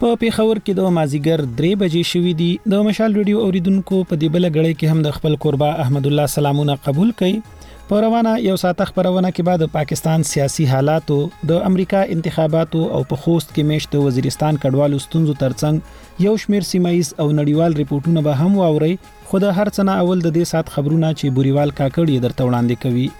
په پیښور کې د مازیګر 3 بجې شوې دي. د مشال ریډیو اوریدونکو په دې بل غړې کې هم د خپل قربا احمد الله سلامونه قبول کړي. په روانه یو ساعت خبرونه کې بعد پاکستان سیاسي حالاتو، د امریکا انتخاباتو او په خوست کې میشت د وزیرستان کډوالو ستونزو ترڅنګ یو شمیر سیمایي او نړیوال ریپورتونه به هم واوري. خو د هر څه نه اول د دې ساعت خبرونه چې بوريوال کاکړ درته وړاندې کوي.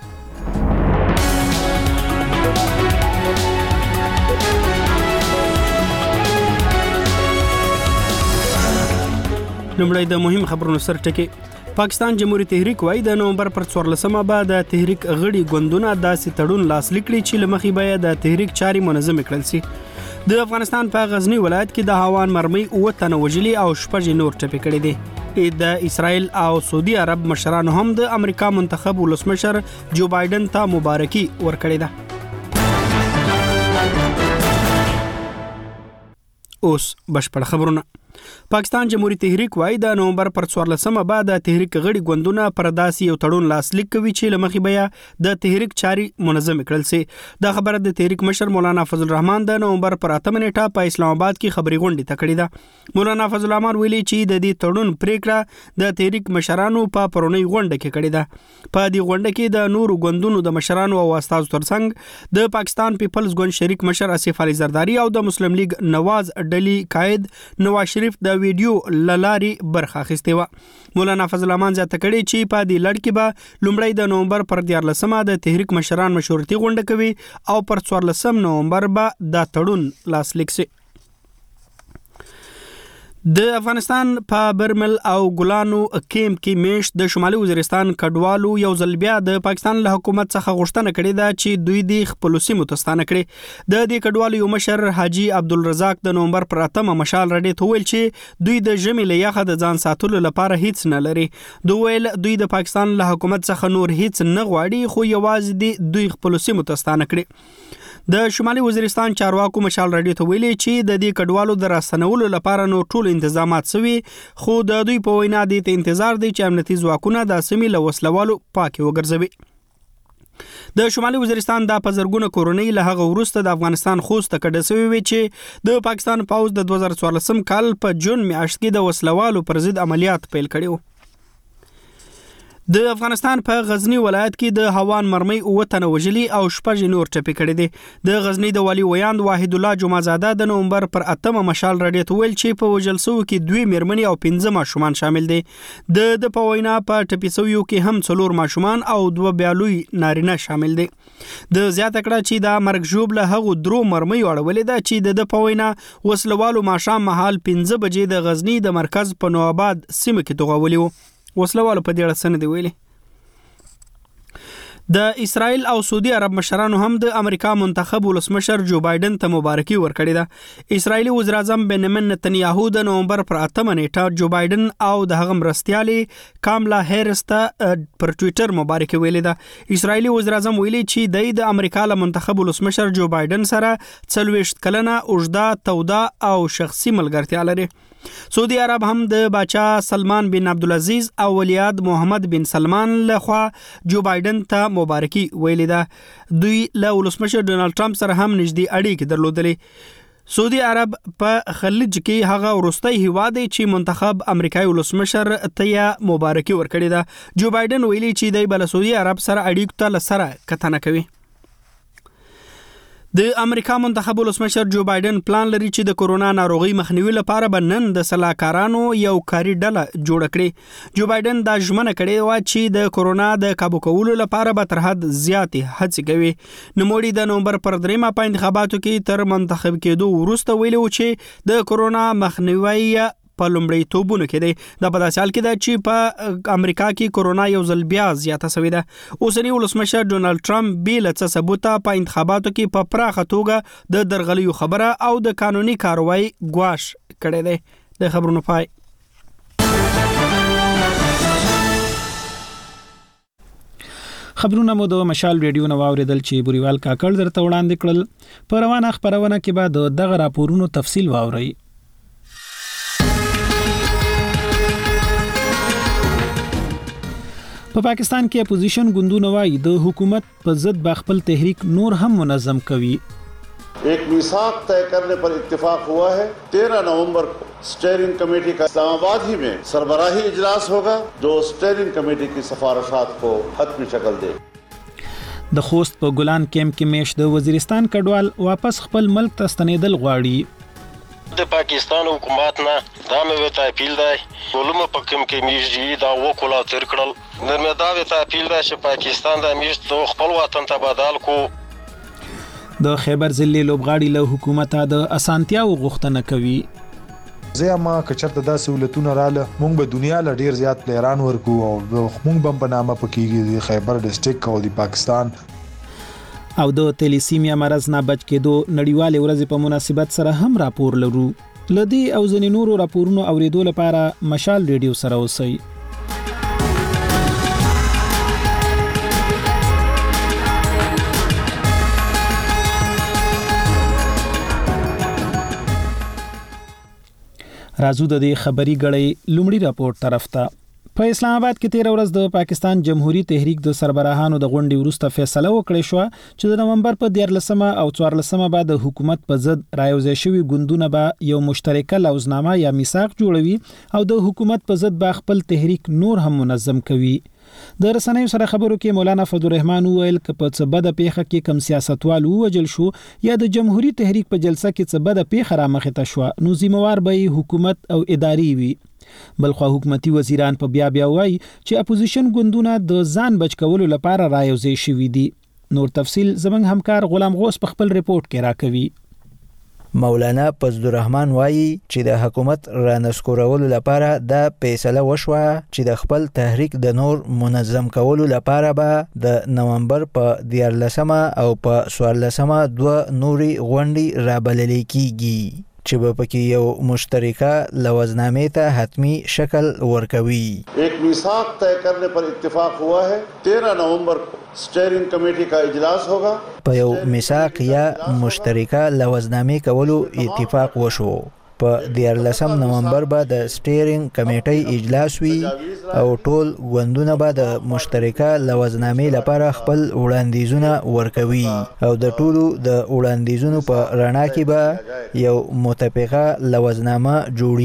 لومړی د مهم خبرونو سر ټکی. پاکستان جمهوریت تحریک وایي د نومبر پر 14مه بعد د تحریک غړي ګوندونه داسې تړون لاسلیک کړي چې لمخې به د تحریک چاري منظم کړل شي. د افغانستان په غزنی ولایت کې د هاوان مرمۍ 9 تنه وژلي او 6 نور ټپي کړي دي. د اسرائیل او سعودي عرب مشرانو هم د امریکا منتخب ولسمشر جو بایدن ته مبارکي ورکړې ده. اوس بشپړ خبرونه. پاکستان جمهوریت تحریک وایي د نومبر پر 14مه بعد د تحریک غړي ګوندونه پر داسې یو تړون لاسلیک کوي چې لمخې به د تحریک چاري منظم کړل شي. دا خبره د تحریک مشر مولانا فضل الرحمن د نومبر پر 8 نیټه په اسلام آباد کې خبري غونډه تکړه ده. مولانا فضل الرحمن ویلي چې د دې تړون پریکړه د تحریک مشرانو په پرونی غونډه کې کړې ده. په دې غونډه کې د نورو ګوندونو د مشرانو او استادو ترڅنګ د پاکستان پیپلز ګوند شریک مشر اسف علي زرداری او د مسلم لیگ نواز ډلې قائد نواز شریف د ویډیو للاري برخه اخیسته و. مولانا فضل الرحمن ځکه کړي چې په دې لړ کې به لومړی د نومبر پر 14مه د تحریک مشران مشورتي غونډه کوي او پر 14 نومبر به دا تړون لاسلیک شي. د افغانستان په برمل او ګلانو کیمپ کې میشت د شمالي وزیرستان کډوالو یو ځل بیا د پاکستان له حکومت څخه غوښتنه کړې ده چې دوی د خپل سیمو ته ستانه کړي. د دې کډوالو یو مشر حاجی عبدالرزاق د نومبر پر 8 مشال رډې ته ویل چې دوی د ژمي له یخه د ځان ساتلو لپاره هیڅ نه لري. دوی د پاکستان له حکومت څخه نور هیڅ نه غواړي، خو یوازې دوی خپل سیمو ته ستانه کړي. د شمالي وزیرستان چارواکو مشال رډیو ته ویلي چې د دې کډوالو د راستنولو لپاره نو ټول انتظامات شوي، خو د دوی په وینا د انتظار دی چې امنیتي ځواکونه د سیمې له وسلوالو پاکي وګرځوي. د شمالي وزیرستان د پزرګونه کورونی له هغه وروسته د افغانستان خوست کډه شوی وی چې د پاکستان پوز د 2014 کال په جون میاشت کې د وسلوالو پر ضد عملیات پیل کړي وو. د افغانستان په غزنی ولایت کې د هاوان مرمۍ 9 تنه وژلي او 6 نور ټپي کړي دي. د غزنی د والی ویاند واحد الله جمعزاده د نومبر پر 8 مشال رډیو ته ویل چې په وژل سو کې 2 میرمنې او 15 ماشومان شامل دي. د په وینا په ټپي سویو کې هم 4 ماشومان او 2 بیالوی نارینه شامل دي. د زیاته کړه چې دا مرګ جوړ له هغه درو مرمۍ وړولې ده چې د په وینا وسلوالو ماښام مهال 15 بجې د غزنی د مرکز په نوآباد سیمه کې توغولي وو. وسلوالو په دې اړه څه نه دی ویلي. د اسرائیل او سعودي عرب مشرانو هم د امریکا منتخب ولسمشر جو بایدن ته مبارکي ورکړې ده. اسرائیلي وزیر اعظم بنیامین نتنیاهو د نومبر پر 8 نیټه جو بایدن او د هغه مرستیالي کاملا هریس ته پر ټوئیټر مبارکي ویلې ده. اسرائیلي وزیر اعظم ویلي چې د امریکا له منتخب ولسمشر جو بایدن سره 40 کلنه اوږده توده او شخصي ملګرتیا لري. سعودي عرب هم د باچا سلمان بن عبدالعزیز او ولیعهد محمد بن سلمان لخوا جو بایدن ته مبارکي ویلې ده. دوی له ولسمشر ډونالد ټرمپ سره هم نږدې اړیکې درلودلې. سعودي عرب په خلیج کې هغه وروستی هیواد دی چې منتخب امریکایي ولسمشر ته مبارکي ورکړې ده. جو بایدن ویلي چې دی بل سعودي عرب سره اړیکو ته لسره کتنه کوي. د امریکا منتخب ولسمشر جو بایدن پلان لري چې د کورونا ناروغي مخنیوي لپاره به نن د سلاکارانو یو کاري ډله جوړ کړي. جو بایدن دا ژمنه کړې و چې د کورونا د کابو کولو لپاره به تر حد زیاتې هڅې کوي. نوموړي د نومبر پر 3 په انتخاباتو کې تر منتخب کېدو وروسته ویلي و چې د کورونا مخنیوي په لومړی توبونه کې دی. دا په داسې حال کې ده چې په امریکا کې کورونا یو ځل بیا زیاته شوې ده. اوسنی ولسمشر ډونالد ټرمپ بې له څه ثبوته په انتخاباتو کې په پراخه توګه د درغلیو خبره او د قانوني کاروایی ګواښ کړی دی. د خبرونو پای. خبرونه مو د مشال ریډیو نو واوریدل چې بوريوال کاکړ درته وړاندې کړل. په روانه خبرونه کې به دغه راپورونو تفصیل واورئ. په پاکستان کې اپوزیشن ګوندونه وایي د حکومت په ضد خپل تحریک نور هم منظم کوي. एक मिसाक तय करने पर इत्तेफाक हुआ है। 13 नवंबर को स्टीयरिंग कमेटी का इस्लामाबाद ही में सरबराही इजलास होगा जो स्टीयरिंग कमेटी की सिफारिशात को हतमी शक्ल दे। د خوست په ګلان کیمپ کې میش د وزیرستان کډوال واپس خپل ملک ته ستنېدل غواړي. د پاکستان حکومت نه دا مې وته اپیل دی ولومه په کوم کې میږي دا وکولا تر کړل نن مې دا وته اپیل دی چې پاکستان د میشت خپل وطن ته بدل کو. د خیبر ضلع لوبغاړي له حکومت د اسانتیاو غوښتنه کوي. زه ما کچرته دا سہولتونه رااله مونږ به دنیا له ډیر زیات پلیران ورکو او مونږ به په نامه پکېږي خیبر ډسټریکټ او د پاکستان. او د تلیسیمیا مرض نه بچ کېدو نړیوالې ورځې په مناسبت سره هم راپور لرو. لدی او ځینې نورو راپورونو اوریدو لپاره مشال ریډیو سره اوسئ. راځو د دې خبري غړې لومړی راپور طرف ته. په اسلام آباد کې 13 ورځ د پاکستان جمهوریت تحریک د سربراهانو د غونډې وروسته فیصله وکړه شو چې د نومبر په 14 او 14 بعد د حکومت په ضد رايوځای شوی ګوندونه به یو مشترکه لوزنامه یا میثاق جوړوي او د حکومت په ضد به خپل تحریک نور هم منظم کوي. د رسنیو سره خبرو کې مولانا فضلالرحمن ویل ک په څه بده پیښه کې کم سیاستوال ووجل شو یا د جمهوریت تحریک په جلسه کې څه بده پیښه را مخې ته شو نو ذمہوار به حکومت او اداري وي. بلخو حکومتي وزیران په بیا وایي چې اپوزیشن ګوندونه د ځان بچ کولو لپاره رايوځای شوي دي. نور تفصیل زمنګ همکار غلام غوث په خپل ریپورت کې راکوي. مولانا فضلالرحمن وایي چې د حکومت رانسکورولو لپاره د فیصله وشوه چې د خپل تحریک د نور منظم کولو لپاره به د نومبر په 14 او په 14 دوه نوري غونډې رابلل کیږي چې په پکې یو مشترکه لوزنامه ته حتمی شکل ورکوي. एक मिसाक तय करने पर इत्तेफाक हुआ है। 13 नवंबर को स्टीयरिंग कमेटी का इजलास होगा. په یو میثاق یا مشترکه لوزنامه کولو اتفاق وشو. په 14 نومبر به د سټیرینګ کمیټې اجلاس وی او ټول غوندونه به د مشترکه لوزنامې لپاره خپل وړاندیزونه ورکوي او د ټولو د وړاندیزونو په رڼا کې به یو متفقه لوزنامه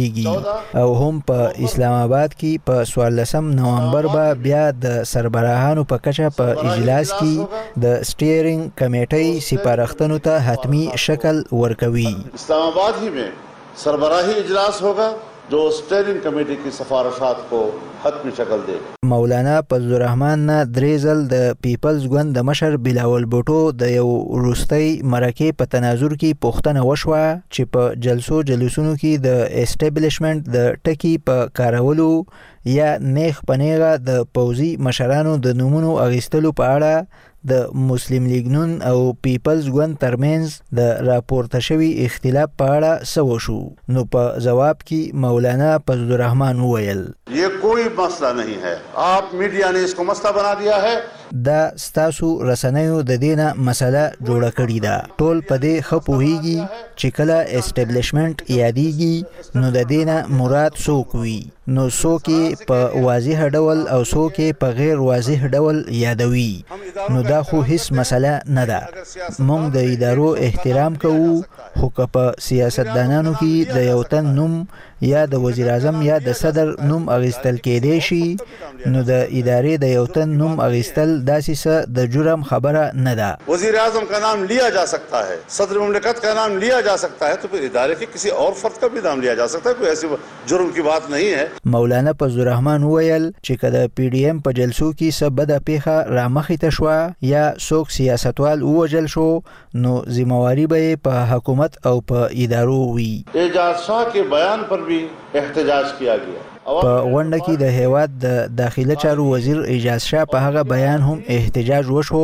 جوړیږي او هم په اسلام آباد کې په 14 نومبر به بیا د سربراهانو په کچه په اجلاس کې د سټیرینګ کمیټې سپارښتنو ته حتمی شکل ورکوي. اسلام آباد ही में सरबराही इजलास होगा जो स्टीयरिंग कमेटी की सिफारिशात को حتمی شکل دی. مولانا فضلالرحمن نه دریزل د پیپلز ګوند د مشر بلاول بوټو د یو وروستۍ مرکه په تناظر کې پوښتنه وشوه چې په جلسونو کې د اسټابلیشمنت د ټکی په کارولو یا نیغ پنیغه د پوزي مشرانو د نومونو اغیستلو په اړه د مسلم لیگ نون او پیپلز ګوند ترمنځ د راپورته شوی اختلاف په اړه سو شو. نو په جواب کې مولانا فضلالرحمن وویل یہ کوئی مسئلہ نہیں ہے. آپ میڈیا نے اس کو مسئلہ بنا دیا ہے. دا ستاسو رسنیو د دینه مسله جوړه کړې ده. ټول په دې خپوهیږي چې کله اسټابلیشمنت یادېږي نو د دینه مراد څوک وي. نو څوک په واضح ډول او څوک په غیر واضح ډول یادوي. نو دا خو هیڅ مسله نه ده. موږ د ادارو احترام کوو خو که په سیاستدانانو کې د یو تن نوم یا د وزیر اعظم یا د صدر نوم اغیستل کېدی شي نو د ادارې د یو تن نوم اغیستل داسې څه د جرم خبره نه ده. وزیر اعظم کا نام لیا جا سکتا ہے, صدر مملکت کا نام لیا جا سکتا ہے, تو پھر ادارے کے کسی اور فرد کا بھی نام لیا جا سکتا ہے. کوئی ایسی جرم کی بات نہیں ہے. مولانا فضلالرحمن ویل چې کله پی ډی ایم په جلسو کې څه بده پیښه رامخې ته شوه یا څوک سیاستوال ووژل شو نو ذمہواری به په حکومت او په ادارو وي. اعجاز شاه کے بیان پر بھی احتجاج کیا گیا. په غونډه کې د هیواد د داخله چارو وزیر اعجاز شاه په هغه بیان هم احتجاج وشو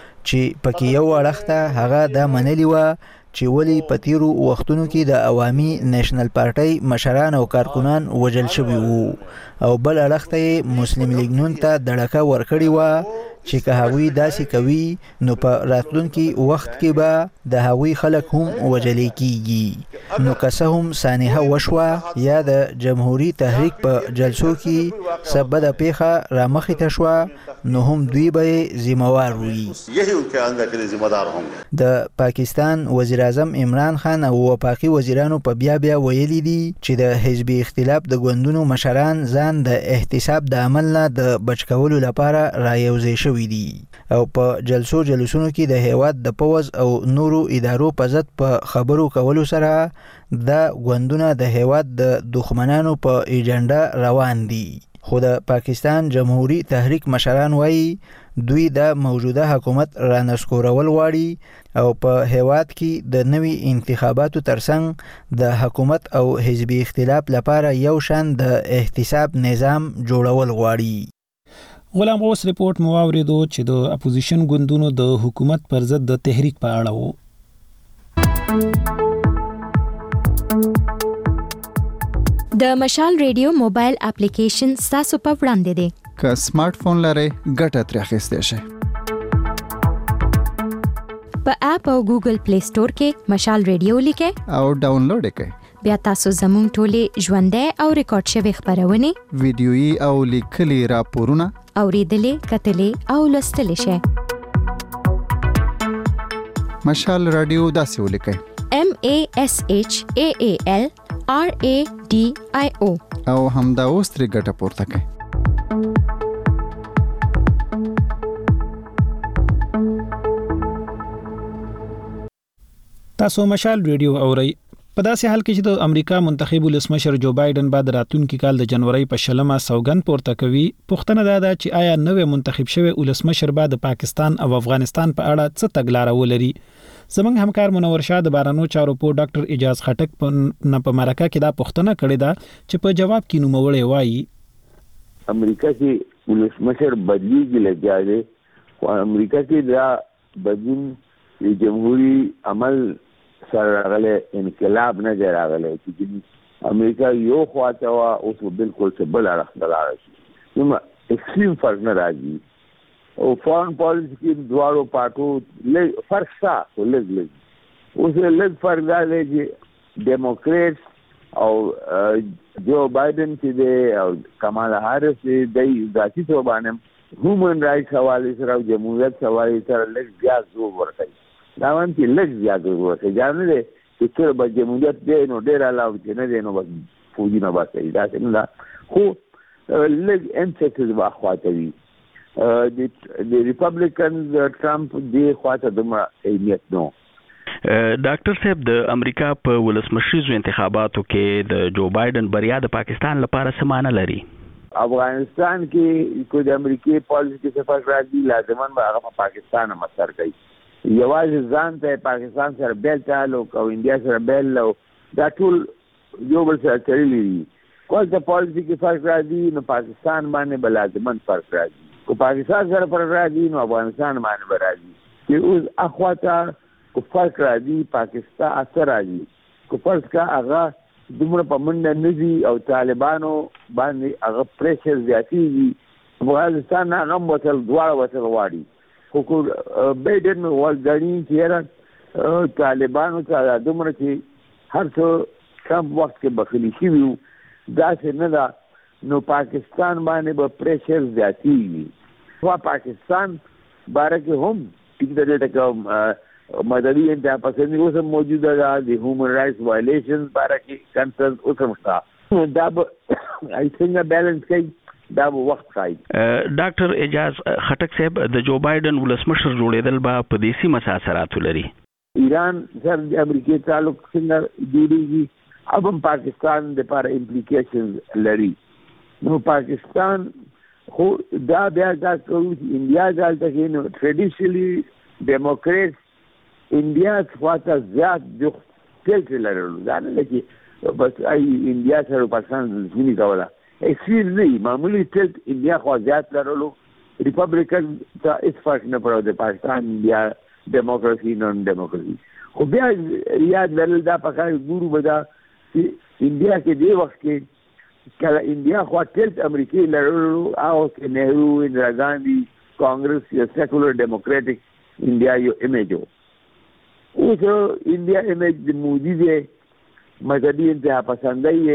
چې پکې یو اړخته هغه دا منلی و چې ولی په تیرو وختونو کې د عوامي نېشنل پارټۍ مشران او کارکونان وژل شوي وو او بل اړخته مسلم لیگ نون ته دړکه ورکړې و چې که هغوی داسې کوي نو په راتلونکي وخت کې به د هغوی خلک هم وژلې کیږي. نو که څه هم سانحه وشوه یا د جمهوریت تحریک په جلسو کې څه بده پیښه رامخې ته شوه نو هم دوی به ذمہوار وي. د پاکستان وزیر اعظم عمران خان او وفاقي وزیرانو په بیا ویلي دي چې د حزبي اختلاف د ګوندونو مشران ځان د احتساب د عمل نه د بچ کولو لپاره رايوځای شوي دي او په جلسونو کې د هیواد د پوز او نورو ادارو په ضد په خبرو کولو سره د ګوندونو د هیواد د دښمنانو په ایجنډا روان دي. خو د پاکستان جمهوری تحریک مشران وایي دوی د موجوده حکومت رانسکورول غواړي او په هیواد کې د نوي انتخاباتو ترڅنګ د حکومت او حزبي اختلاف لپاره یو شان د احتساب نظام جوړول غواړي. غلام غوث ریپورت مو واوریدو چې د اپوزیشن ګوندونو د حکومت پر ضد د تحریک په اړه وو. د مشال ریډیو موبایل اپلیکیشن تاسو په وړاندې دی. که سمارټ فون لرئ ګټه ترې اخیستی شئ. په اپ او ګوګل پلی سٹور کې مشال ریډیو لیکئ او ډاونلوډ یې کړئ. بیا تاسو زموږ ټولې ژوندۍ او ریکارډ شوي خبرونه ویډیويي او لیکلي راپورونه اوریدلې کتلې او لوستلې شئ. مشال رادیو داسې ولیکئ MASHAAL RADIO او همدا اوس ترې ګټه پورته کړئ. تاسو مشال ریډیو اورئ. په داسې حال کې چې د امریکا منتخب ولسمشر جو بایدن بعد راتلونکي کال د جنوري په 10 سوګند پورته کوي، پوښتنه ده چې آیا نوې منتخب شوی ولسمشر بعد پاکستان او افغانستان په اړه څه تګلارې ولري. زمنګ همکار منور شاه د بارانو چارو په ډاکټر اجاز خټک په مرکه کې دا پوښتنه کړې ده چې په جواب کې نوموړی وایي امریکا کې ولسمشر بدلیږي لګیاږي او امریکا کې دا بدلون د جمهوری عمل سره راغلی انقلاب نه دی راغلی چې امریکا یو خواته وا اوس بالکل څه بل اړخ راغلی نو اکستریم فرق نه راځي او فارن پالیسی کې دواړو پارټو فرق شته خو لږ اوس لږ فرق دا دی چې ډیموکریټس او جو بایدن چې دی او کمالا هاریس چې دی ذاتي توګه باندې هیومن رائټس حوالې سره او جمهوریت حوالې سره لږ زیات زور ورکوي. دا باندې لږ زیات زور ورکوي دا نه دی چې څه به جمهوریت دی نو ډېر علاوه چې نه دی نو فوجي نه باسي داسې نه ده خو لږ امفیسس به اخواته وي. د ریپبلیکن ټرمپ دی خواته دومره اهمیت نو. ډاکټر صاحب د امریکا په ولسمشریزو انتخاباتو کې د جو بایدن بریا د پاکستان لپاره څه معنی لري؟ افغانستان کې کو د امریکای پالیسي کې څه فرق راځي لازمان به هغه پاکستان هم اثر کوي. یوازې ځان ته پاکستان سره بیل تعلق او انډیا سره بیل او دا ټول یو بل سره تړلي دي. کله چې پالیسي کې فرق راځي نو پاکستان باندې به لازمان فرق راځي. کو پاکستان سره فرق راځي نو افغانستان باندې به راځي. چې اوس اخواته کو فرق راځي پاکستان اثر راځي کو فرض کا هغه دومره په منډه نه دي او طالبانو باندې هغه پریشر زیاتېږي. افغانستان هغه وصل دواړه وصل غواړي خو بایدن ولګړي چې طالبانو ته دومره چې هر څه کم وخت کې بخلي شي دا څه نه ده نو پاکستان باندې به پریشر زیاتېږي. خو پاکستان باره کې هم ټیک مدني انتها پسندي اوس هم موجوده ده د هیومن رائټس وایلیشنز باره کې کنسرن اوس هم شته. دا به څنګه بیلنس کوي دا به وخت ښایي. ډاکټر اجاز خټک صاحب د جو بایدن ولسمشر جوړېدل به په دې سیمه څه اثرات ولري؟ ایران سره د امریکای تعلق څنګه جوړېږي अब हम पाकिस्तान लپاره implications لري. نو پاکستان خو دا بیا دا کوي انډیا دلته کې نو ټریډیشنلی ډیموکریټ انډیا خواته زیات د تل لرلو دا نه چې بس ای انډیا سره پاکستان ځینی کوله اکسیر نه معمولی تل انډیا خو زیات لرلو. ریپبلیکن ته هیڅ فرق نه پرو د پاکستان انډیا ډیموکراسي نون ډیموکراسي خو بیا یاد لرل دا پکای ګورو بدا چې انډیا کې دی وخت کې کله انډیا خو تل امریکای لرلو او کې نهرو اندرا ګاندی کانګرس یا سیکولر ډیموکراټک انډیا یو ایمیج وو. اوس انډیا ایمیج د مودي دی مذهبي انتها پسندۍ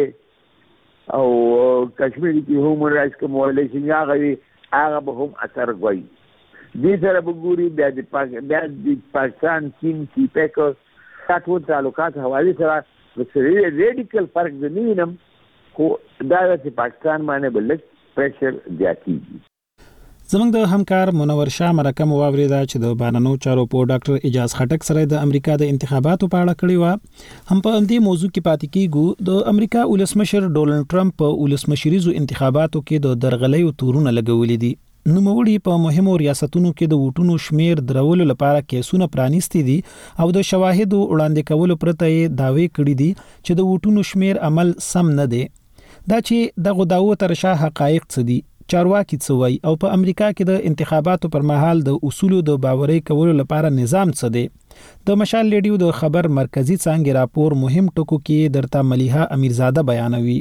او کشمیر کې هیومن رائټس کوم وایلیشن هغه به هم اثر کوي. دې سره به ګوري بیا د پاکستان چین کی پیک ټول تعلقات حواله سره ریډیکل فرق نه وینم خو دا چې پاکستان باندې بل پریشر زیاتېږي. زموږ د همکار منور شاه مرکه مو واوریدا چې د بانانو چارو په ډاکټر اجاز خټک سره د امریکا د انتخاباتو په اړه کړی و. هم په دې موضوع کې پاتې کیږو. د امریکا ولسمشر ډونالد ټرمپ په ولسمشریزو انتخاباتو کې د درغلیو تورونه لګولې دي. نوموړي په مهمو ریاستونو کې د ووټونو شمیر درولو لپاره کیسونه پرانیستي دي او د شواهدو وړاندې کولو پرته یې دعوی کړي دي چې د ووټونو شمیر عمل سم نه دی. دا چې دغه داوو تر شا حقایق څه دي، چارواکي څه وایي او په امریکا کې د انتخاباتو پر مهال د اصولو د باوري کولو لپاره نظام څه دی. د مشال ریډیو د خبر مرکزی څانګې راپور مهم ټکو کې درته ملیحه امیرزاده بیانوي.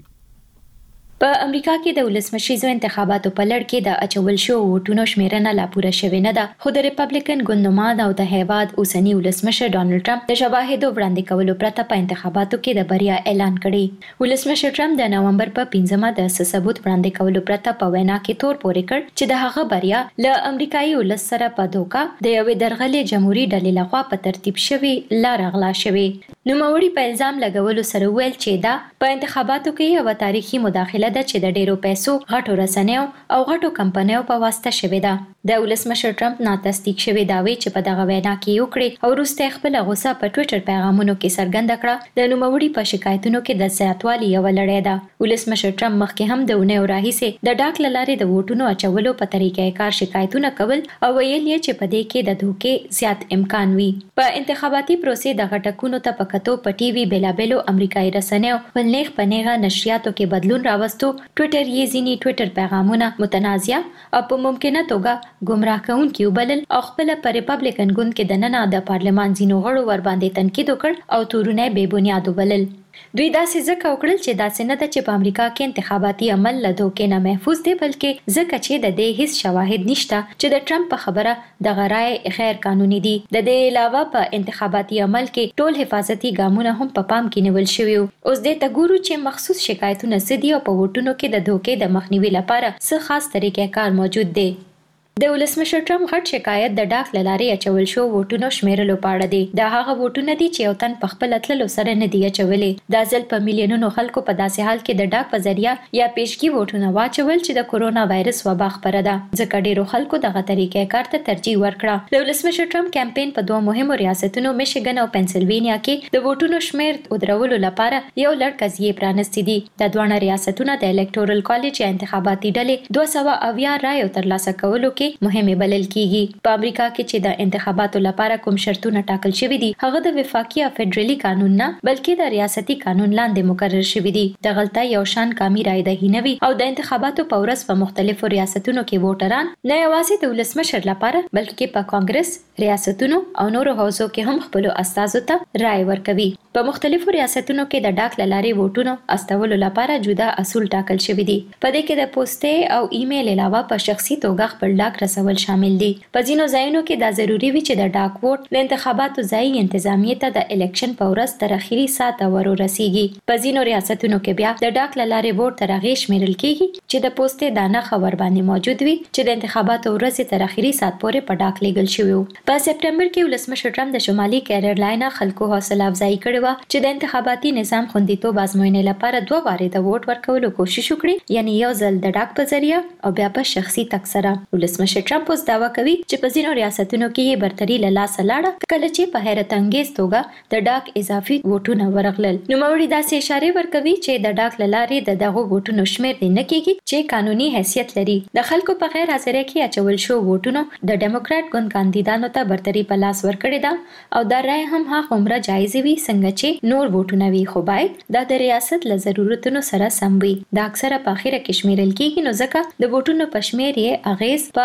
په امریکا کې د ولسمشریزو انتخاباتو په لړ کې د اچول شو ووټونو شمیرنه لا پوره شوې نه ده، خو د ریپبلیکن ګوند نماد او د هیواد اوسنی ولسمشر ډونالد ټرمپ د شواهدو وړاندې کولو پرته په انتخاباتو کې د بریا اعلان کړی. ولسمشر ټرمپ د نومبر په 15مه د ثبوت وړاندې کولو پرته په وینا کې تور پورې کړ چې د هغه بریا له امریکایي ولس سره په دوکا د یوې درغلې جمهوریت ډلې لخوا په ترتیب شوی لار غلا شوی. نوموړي په الزام لګولو سره ویل چې دا په انتخاباتو کې یو تاریخي مداخله ده چې د ډیرو پیسو، غټو رسنیو او غټو کمپنیو په واسطه شوې ده. د ولسمشر ټرمپ ناتصدیق شوی داوی چې په دغه وینا کې وکړي او وروسته خپل غوسه په ټوئیټر پیغامونو کې څرګنده کړه، د نوموړي په شکایتونو کې د زیاتوالي یو لړۍ ده. ولسمشر ټرمپ مخکې هم د اونۍ راهیسې د ډاک لارې د ووټونو اچولو په طریقې کار شکایتونه کول او ویل یې چې په دې کې د دوکې زیات امکان وي. په انتخاباتي پروسې د غټکونو ته پکتو په ټي وي بیلابلو امریکایي رسنیو په نیغ په نیغه نشریاتو کې بدلون راوستو. ټوئیټر یې ځینې ټوئیټر پیغامونه متنازعه او په ممکنه توګه ګمراه کوونکي وبلل او خپل په ریپبلیکن ګوند کې دننه د پارلمان ځینو غړو ور باندې تنقید وکړ او تورونه بې بنیاد وبلل. دوی داسې ځکه وکړل چې داسې نه ده چې په امریکا کې انتخاباتي عمل له دوکې نه محفوظ دی، بلکې ځکه چې د دې هیڅ شواهد نشته چې د ټرمپ په خبره دغه رائے غیر قانوني دي. د دې علاوه په انتخاباتي عمل کې ټول حفاظتي ګامونه هم په پام کې نیول شوي. اوس دې ته ګورو چې مخصوص شکایتونه څه دي او په ووټونو کې د دوکې د مخنیوي لپاره څه خاص طریقې کار موجود دی. د ولسمشر ټرمپ غټ شکایت د ډاک لارې اچول شو ووټونو شمیرلو په اړه دی. دا هغه ووټونه دي چې یو تن په خپل تللو سره نه دی اچولې. دا ځل په میلیونونو خلکو په داسې حال کې د ډاک په ذریعہ یا پیشګي ووټونه واچول چې د کورونا وایرس وبا خبره ده، ځکه ډیرو خلکو دغه طریقې کار ته ترجیح ورکړه. د ولسمشر ټرمپ کمپاین په دوه مهمو ریاستونو میشیګن او پنسلوانیا کې د ووټونو شمیر ودرولو لپاره یو لړ قضیې پرانستې دي. د دوه ریاستونو د الکټورل کالج انتخاباتي ډلې 280 رایو ترلاسه کولو کې مهمه بلل کیږي. په امریکا کې چې د انتخاباتو لپاره کوم شرطونه ټاکل شوي دي هغه د وفاقي او فدرالي قانون نه بلکې د ریاستي قانون لاندې مقرر شوي دي. د غلطۍ یو شان کامي رائے دهي نه وي او د انتخاباتو په ورځ په مختلفو ریاستونو کې ووټران نه یوازې د ولسمشر لپاره بلکې په کانګرس، ریاستونو او نورو حوزو کې هم خپل استازو ته رائے ورکوي. په مختلفو ریاستونو کې د ډاک لارې ووټونو استولو لپاره جدا اصول ټاکل شوي دي. په دې کې د پوسټې او ایمیل علاوه په شخصي توګه خپل ډاک رسول شامل دي. په ځینو ځایونو کې دا ضروری وي چې د ډاک ووټ د انتخاباتو ځایي انتظامیې ته د الیکشن په ورځ تر اخري ساعته ورسیږي. په ځینو ریاستونو کې بیا د ډاک لارې ووټ تر هغې شمیرل کیږي چې د پوسټې دا نښه ور باندې موجود وي چې د انتخاباتو ورځې تر اخري ساعت پورې په ډاک لیږل شوی وو. په سپټمبر کې ولسمشر ټرمپ د شمالي کیرولاینا خلکو حوصله افزایی کړې وه چې د انتخاباتي نظام خوندیتوب ازموینې لپاره 2 وارې د ووټ ورکولو کوشش وکړي، یعنی یو ځل د ډاک په ذریعہ او بیا په شخصي تګ سره. ولسمشر ټرمپ اوس دعوا کوي چې په ځینو ریاستونو کې یې برتري له لاسه لاړه کله چې په حیرت انګیز توګه د ډاک اضافي ووټونه ورغلل. نوموړي داسې اشاره ورکوي چې د ډاک لارې د دغو ووټونو شمیر دی نه کیږي چې قانوني حیثیت لري. د خلکو په غیر حاضرۍ کې اچول شو ووټونو د ډیموکرات ګوند کاندیدانو ته برتري په لاس ورکړې ده او دا رائے هم هغه عمره جایز وي څنګه چې نور ووټونه وي، خو باید دا د ریاست له ضرورتونو سره سم وي. دا اکثره په اخره کې شمیرل کیږي، نو ځکه د ووټونو په شمیر یې اغیز په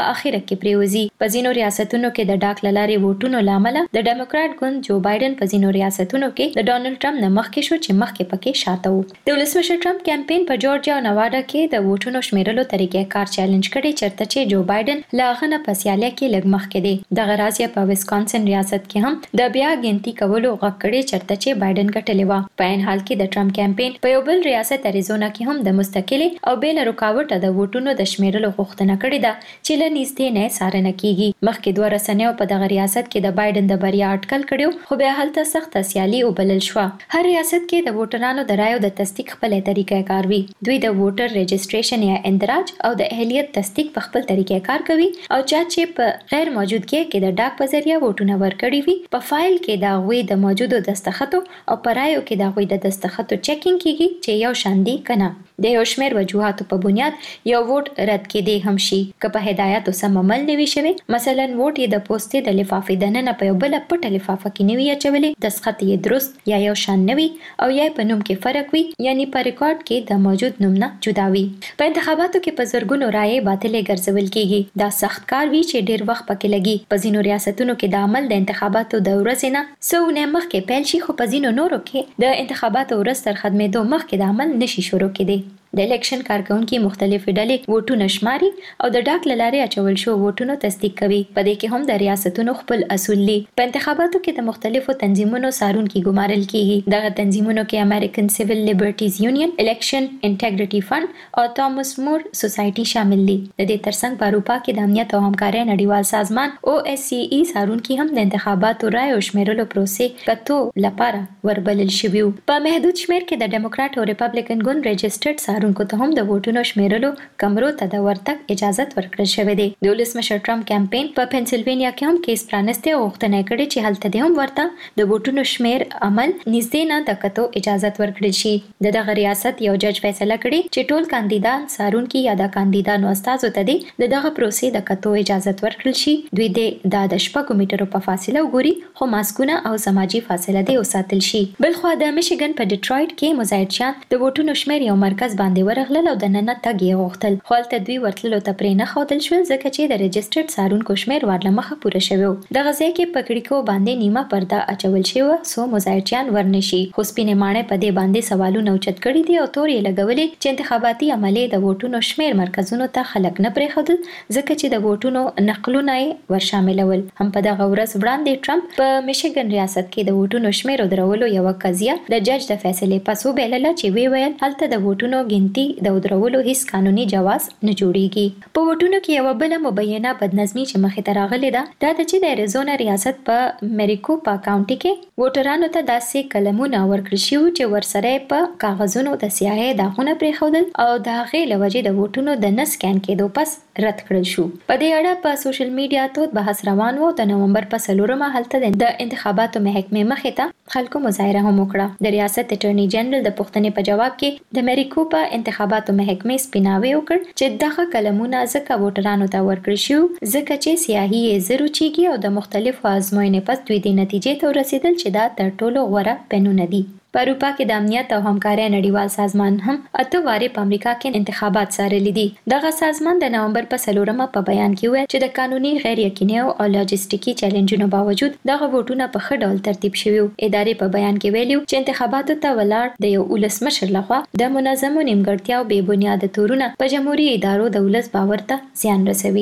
په اخیره کې پریوزي. په ځینو ریاستونو کې د ډاک لارې ووټونو لامل د ډیموکرات ګوند جو بایدن په ځینو ریاستونو کې د ډونالد ټرمپ نه مخکې شو چې مخکې پکې شاته و. د ولسمشر ټرمپ کمپاین په جورجیا او نوادا کې د ووټونو شمیرلو طریقې کار چیلنج کړي چرته چې جو بایدن لاغنه په سیالي کې لږ مخکې دی. د غرازیا په ویسکانسن ریاست کې هم د بیا ګنتی کولو غږ کړي چرته چې بایدن ګټلې و. په عین حال کې د ټرمپ کمپاین په یو بل ریاست اریزونا کې هم د مستقلې او بل رکاوټ د ووټونو د شمیرلو غوښتنه کړې ده چې له نږدې نه څارنه کیږي. مخکې دوه رسنیو په دغه ریاست کې د بایدن د بریا اټکل کړو خو بیا هلته سخت سیالي وبلل شو. هر ریاست کې د ووټرانو د رایو د تصدیق خپل طریقې کار وی. دوی د ووټر رجسټریشن یا اندراج او د اهلیت تصدیق په خپل طریقې کار کوي او چا چې په غیر موجودګۍ کې د ډاک په ذریعہ ووټونه ورکړي وي په فایل کې دا غوي د موجودو دستخطو او پرایو کې دا غوي د دستخطو چیکینګ کیږي چې یو شان دي کنه. د یو شمیر وجوهاتو په بنیاد یو ووټ رد کېدی هم شي که په هدایتو سم عمل نه وي شوی. مثلا ووټ یې د پوسټې د لفافې دننه په یو بل پټه لفافه کې نه وي اچولې، دستخط یې درست یا یو شان نه وي او یا په نوم کې فرق وي یعنی په ریکارډ کې د موجود نوم نه جدا وي. په انتخاباتو کې په زرګونو رایې باطلې ګرځول کیږي. دا سخت کار وی چې ډیر وخت پکې لګي. په ځینو ریاستونو کې د عمل د انتخاباتو د ورځې نه څو مخکې پیل شي خو په ځینو نورو کې د انتخاباتو ورځ تر ختمېدو مخکې د عمل نشي شروع کېدی. د الیکشن کارکونکي مختلفې ډلې ووټونه شماري او د ډاک لارې اچول شو ووټونو تصدیق کوي. په دې کې هم د ریاستونو خپل اصول دي. په انتخاباتو کې د مختلفو تنظیمونو سارونکي ګمارل کیږي. دغه تنظیمونو کې امریکن سیویل لیبرټیز یونین، الیکشن انټیګریټي فند او توماس مور سوسایټي شامل دي. د دې ترڅنګ په اروپا کې د امنیت او همکارۍ نړیوال سازمان OSCE سارونکي هم د انتخاباتو رای او شمیرلو پروسې کتو لپاره وربلل شوي. په محدود شمیر کې د ډیموکرات او ریپبلیکن ګوند رجسټرډ کارونکو ته هم د ووټونو شمیرلو کمرو ته د ورتګ اجازه ورکړل شوې ده. د ولسمشر ټرمپ کمپاین په پنسلوانیا کې هم کیس پرانسته او غوښتنه کړې چې هلته د هم ورته د ووټونو شمیر عمل نږدې نه د کتو اجازه ورکړل شي. دغه ریاست یو جج فیصله کړې چې ټول کاندیدان سارونکي یا د کاندیدانو استازو ته دغه پروسې د کتو اجازه ورکړل شي. دوی د 10 میټرو په فاصله وګوري خو ماسکونه او سماجی فاصله دې وساتل شي. بلخو د میشیګن په ډیټرویټ کې مزایدچان د ووټونو شمیر یو مرکز باندې ورغلل او د نن تګ یې غوښتل خو هلته دوی ورتللو ته پرې نه ښودل شول ځکه چې د رجسټرډ سارونکو شمیر ورله مخه پوره شوی و. دغه ځای کې په کړکیو باندې نیمه پرده اچول شوی سو مزایدچیان ورنشي. خو سپینې ماڼۍ په دې باندې سوالونه اوچت کړي دي او تور یې لګولې چې انتخاباتي عملې د ووټونو شمیر مرکزونو ته خلک نه پرېښودل ځکه چې د ووټونو نقلونه یې ورشاملول. هم په دغه ورځ وړاندې ټرمپ په میشیګن ریاست کې د ووټونو شمیر درولو یو قضیه د جج د فیصلې پس وبلله چې وی ویل هلته د ووټونو ګنتی د درولو هیڅ قانوني جواز نه جوړیږي. په ووټونو کې یو بل مبینه بدنظمي چې مخې ته راغلې ده دا د چې د اریزونا ریاست په میریکوپا کاونټي کې ووټرانو ته داسې قلمونه ورکړل شي چې ورسره په کاغذونو د سیاهي داغونه پرېښودل او د هغې له وجې د ووټونو د نه سکین کېدو پس رد کړل شو. په دې اړه په سوشل میډیا تود بحث روان و. د نومبر په 4 هلته د انتخاباتو محکمې مخې ته خلکو مظاهره هم وکړه. د ریاست اټرنی جنرال د پوښتنې په جواب کې د میریکوپا انتخاباتو محکمې سپیناوی وکړ چې دغه قلمونه ځکه ووټرانو ته ورکړل شو ځکه چې سیاهي یې زرو چیږي او د مختلفو ازموینې پس دوی د نتیجې ته ورسېدل چې دا تر ټولو غوره پنونه دي. په اروپا کې د امنیت او همکارۍ نړیوال سازمان هم 8 وارې په امریکا کې انتخابات څارلي دي. دغه سازمان د نومبر په 4 په بیان کې ویل چې د قانوني غیر یقیني او لاجستیکي چیلنجونو باوجود دغه ووټونه په ښه ډول ترتیب شوي. ادارې په بیان کې ویلي چې انتخاباتو ته ولاړ د یو ولسمشر لخوا د منظمو نیمګړتیاو بې بنیاده تورونه په جمهوریت ادارو د ولس باور ته زیان رسوي.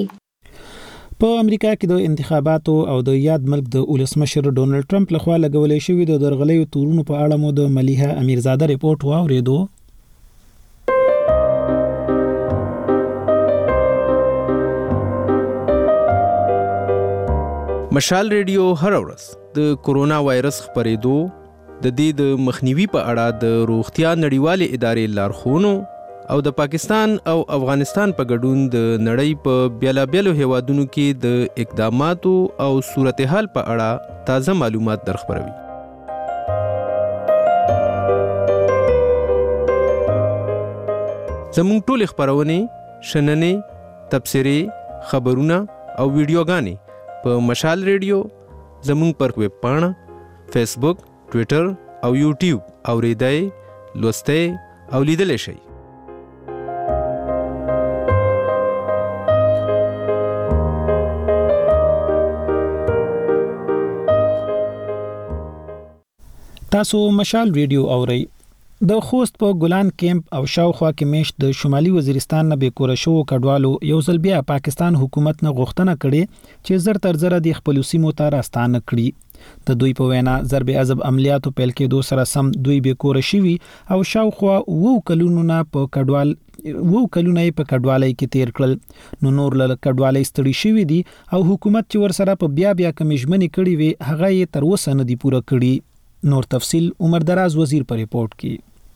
په امریکا کې د انتخاباتو او د یاد ملک د ولسمشر ډونالد ټرمپ لخوا لګولې شوې د درغلیو تورونو په اړه مو د ملیحه امیرزاده ریپورت واوریدو. مشال ریډیو هر ورځ د کورونا وایرس خپرېدو د دې د مخنیوي په اړه د روغتیا نړیوالې ادارې لارښوونو او د پاکستان او افغانستان په ګډون د نړۍ په بیلابیلو هیوادونو کې د اقداماتو او صورتحال په اړه تازه معلومات درخبروي. زموږ ټول خبرونه، شننې، تبصرې، خبرونه او ویډیوګانې په مشال ریډیو، زموږ پر ویب پاڼه، فیسبوک، ټویټر او یوټیوب اوریدای، لوستای او لیدلی شئ. تاسو مشال ریډیو اورئ. د خوست په ګلان کیمپ او شاوخوا کې میشت د شمالي وزیرستان نه به کور شو کډوالو یو ځل بیا پاکستان حکومت نه غوښتنه کړې چې زر تر زر د خپل سیمو ته راستانه کړي. د دوی په وینا ضرب عذاب عملیاتو پیل کېدو سره سم دوی به کور شوي او شاوخوا وو کلونو په کډوالۍ کې تیر کړل. نو نور له کډوالۍ ستړي شوي دي او حکومت چې ور سره په بیا کمیشمنې کړي وي هغه یې تر اوسه نه دی پوره کړي. نور تفصیل عمر دراز وزیر پر ریپورت کی.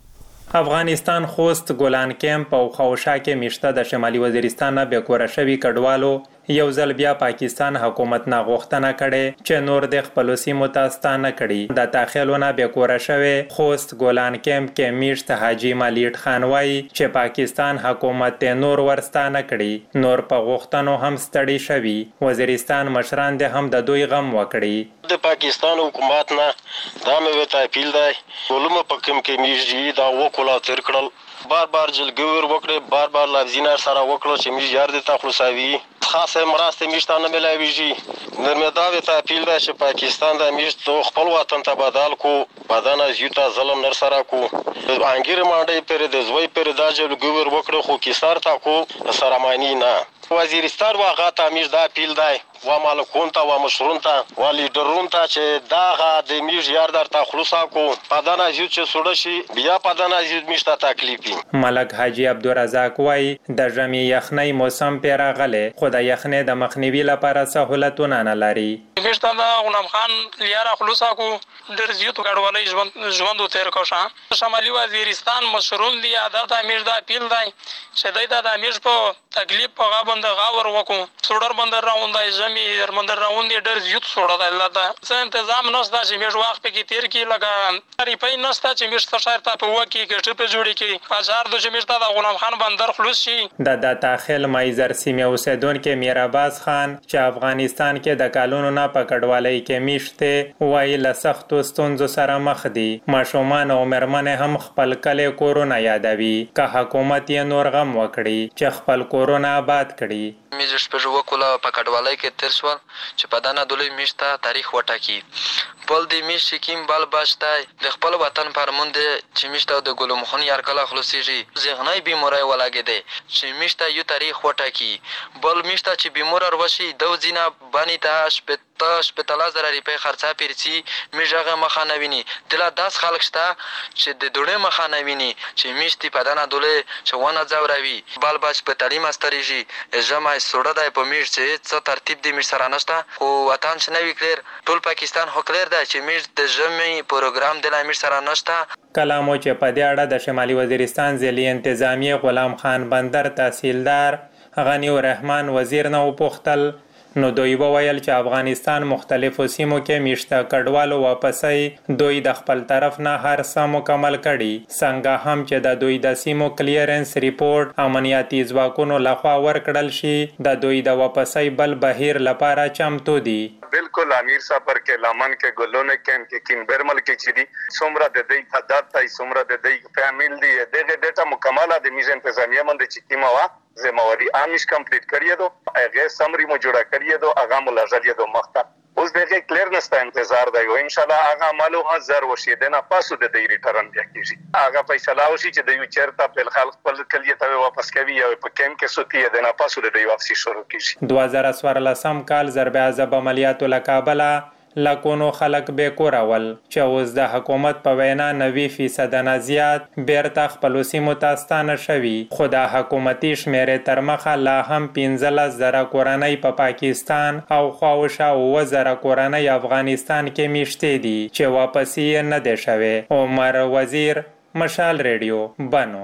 افغانستان خوست ګلان کیمپ او خوشا کې میشته د شمالي وزیرستان نه به کور شوي کډوالو یو ځل بیا پاکستان حکومت نه غوښتنه کړي چې نور د خپل سیمو ته ستانه کړي. د تاخیلونه به کور شوي خوست ګلان کیمپ کې میشته حاجی مالیټ خان وایي چې پاکستان حکومت نور ورستانه کړي. نور په غوښتنو هم ستړي شوي. وزیرستان مشران د هم د دوی غم وکړي. د پاکستان حکومت نه دا مې وته اپیل دی ولوم په کوم کې میږي دا وکولا تر کړل بار جلګور وکړي بار لفظینا سره وکړو چې میږي یار د تخلصاوي خاصه مراسته میشتانه ملاویږي. نرمدا وته اپیل دی چې پاکستان د میشت خپل وطن ته بدل کو بدن از یوتا ظلم نر سره کو انګیر ماډي پر د زوی پر دا جلګور وکړو خو کیسار تا کو سرمانی نه وزیرستان واغه تعمیر دا اپیل دی و مالکون ته و مشرون ته و لیډرون ته چې داغه د میږ یار در تخلصا کو پدانه یو چې سوډ شي بیا پدانه یو میشته تکلیفي. ملک حاجی عبدالرزاق وای د ژمي یخنۍ موسم پیراغله خدای یخنۍ د مخنیوي لپاره سہولتونه نه لري. میشته دا غلام خان لیاره خلصا کو ډېر زیاتو کډوالۍ ژوند تیر کوشه. شمالي وزیرستان مشرون دی عادت امیر دا اپیل دی چې دای دا امیر په تکلیف په غابند غاور وکړو سوډر بندر راوندای زمي درمندر راوندي ډېر زیات سوډه دی الله دا څه تنظیم نشته چې میږ وخت په کې تیر کی لګا ریپای نشته چې میږ شهر ته په وکی کې ټپ جوړی کی بازار د میږ ته غلام خان بندر خلوص شي. د داخل مایزر سیمه اوسیدونکو میراباز خان چې افغانستان کې د کالونو نه په کډوالۍ کې میشته وایي له سختو ستونزو سره مخ دي. ماشومان او مېرمنې هم خپل کلی کورونه یادوي که حکومت یې نور غم وکړي چې خپل کورونه آباد کړي. میږ شپږ وکولا په کډوالۍ کې تیر شول چې په دانه دولې میشته تاریخ وټاکي بل د میش کیم بال باشتای د خپل وطن پرمند چې میشته د ګلوم خون یار کلا خلاصيږي زغنای بیمورای ولاګیده چې میشته یو تاریخ وټاکي بل میشته چې بیمور وروشي د زینا باندې ته شپتلا زره ریپې خرڅه پیرسي میژغه مخانه ویني دلا داس خلک شته چې د دوړې مخانه ویني چې میشتي په دانه دولې چې ونه ځوروي بال باش په تعلیم استریږي جمع سوډه دای په میش چې څه ترتیب دی میش سره نشته او وطن شنوي کلیر ټول پاکستان هو کلیر دی چې میش د جمعي پروګرام د میش سره نشته. کلامو چې په دې اړه د شمالي وزیرستان ځلي انتظامی غلام خان بندر تحصیلدار غنی الرحمن وزیر نه وپوښتل نو دوی وویل چې افغانستان مختلفو سیمو کې میشته کډوالو واپسې دوی د خپل طرف نه هر څه مکمل کړي څنګه هم چې د دوی د سیمو کلیرنس ریپورت امنیتي ځواکونو لخوا ورکړل شي د دوی د واپسۍ بل بهیر لپاره چمتو دي. بالکل امیر صاحب پر کې لمن کې ګلونه کې کین برمل کې چې دي څومره د دې تعداد تای څومره د دې فامیل دي دغه ډیټا مکمله د میز انتظامیه باندې چې کیما وا زمواري امیش کمپلیټ کړی دو هغه سمری مو جوړه کړی دو هغه ملاجل دو مخته اوس دغه کلیرنس ته انتظار دی او ان شاء الله هغه مالو هزار وشي دنه پاسو د دې ریټرن بیا کیږي هغه فیصله وشي چې د یو چرته په خلک خپل کلیه ته واپس کوي او په کیم کې سوتي دنه پاسو د دې واپسی شروع کیږي. 2014 کال ضرب عذاب عملیاتو لکابلا لکونو خلک به کورول چې اوس د حکومت په وینا 90% نه زیات بیرته خپل سیمو ته ستانه شوي خو د حکومتي شمیرې تر مخه لا هم 15,000 کورنۍ په پاکستان او خواوشا 9,000 کورنۍ افغانستان کې میشته دي چې واپس یې نه دي شوي. عمر وزیر مشال ریډیو بنو.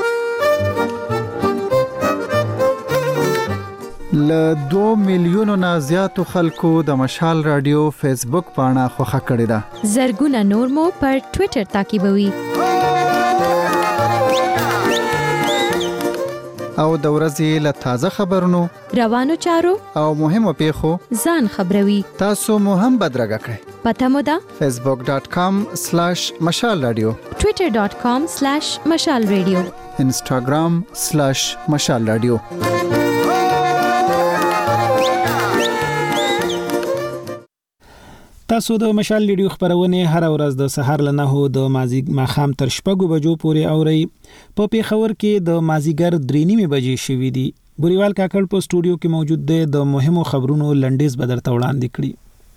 له 2 میلیونو نه زیاتو خلکو د مشال رادیو فیسبوک پاڼه خوښه کړې ده. زرګونه نور مو پر ټوئیټر تعقیبوي. او د ورځې له تازه خبرونو روانو چارو او مهمو پیښو ځان خبروي. تاسو مو هم بدرګه کړئ. پته مو ده facebook.com/mashalradio twitter.com/mashalradio instagram/mashalradio. تاسو د مشال ریډیو خبرونه هر ورځ د سهار له 9 د ماخام تر 6 بجو پورې اوري په پیښور کې د مازیګر 3:30 بجې شوې دي. بوریوال کاکړ په سټوډیو کې موجود دی. د مهمو خبرونو لنډیز بدرته وړاندې کړي.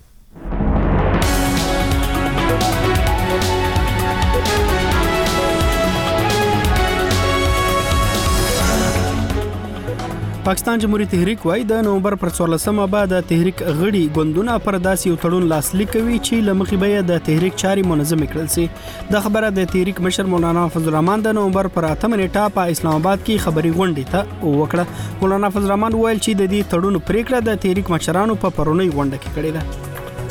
پاکستان جمهوریت تحریک وای د نومبر پر 14مه بعد د تحریک غړي ګوندونه پر داسې یو تړون لاسلیک کوي چې لمخې به د تحریک چاري منظم کړل سي. د خبره د تحریک مشر مولانا فضل الرحمن د نومبر پر 8 نیټه په اسلام آباد کې خبري غونډه ته وکړه. مولانا فضل الرحمن ویل چې د دې تړون پریکړه د تحریک مشرانو په پرونی غونډه کې کړې ده.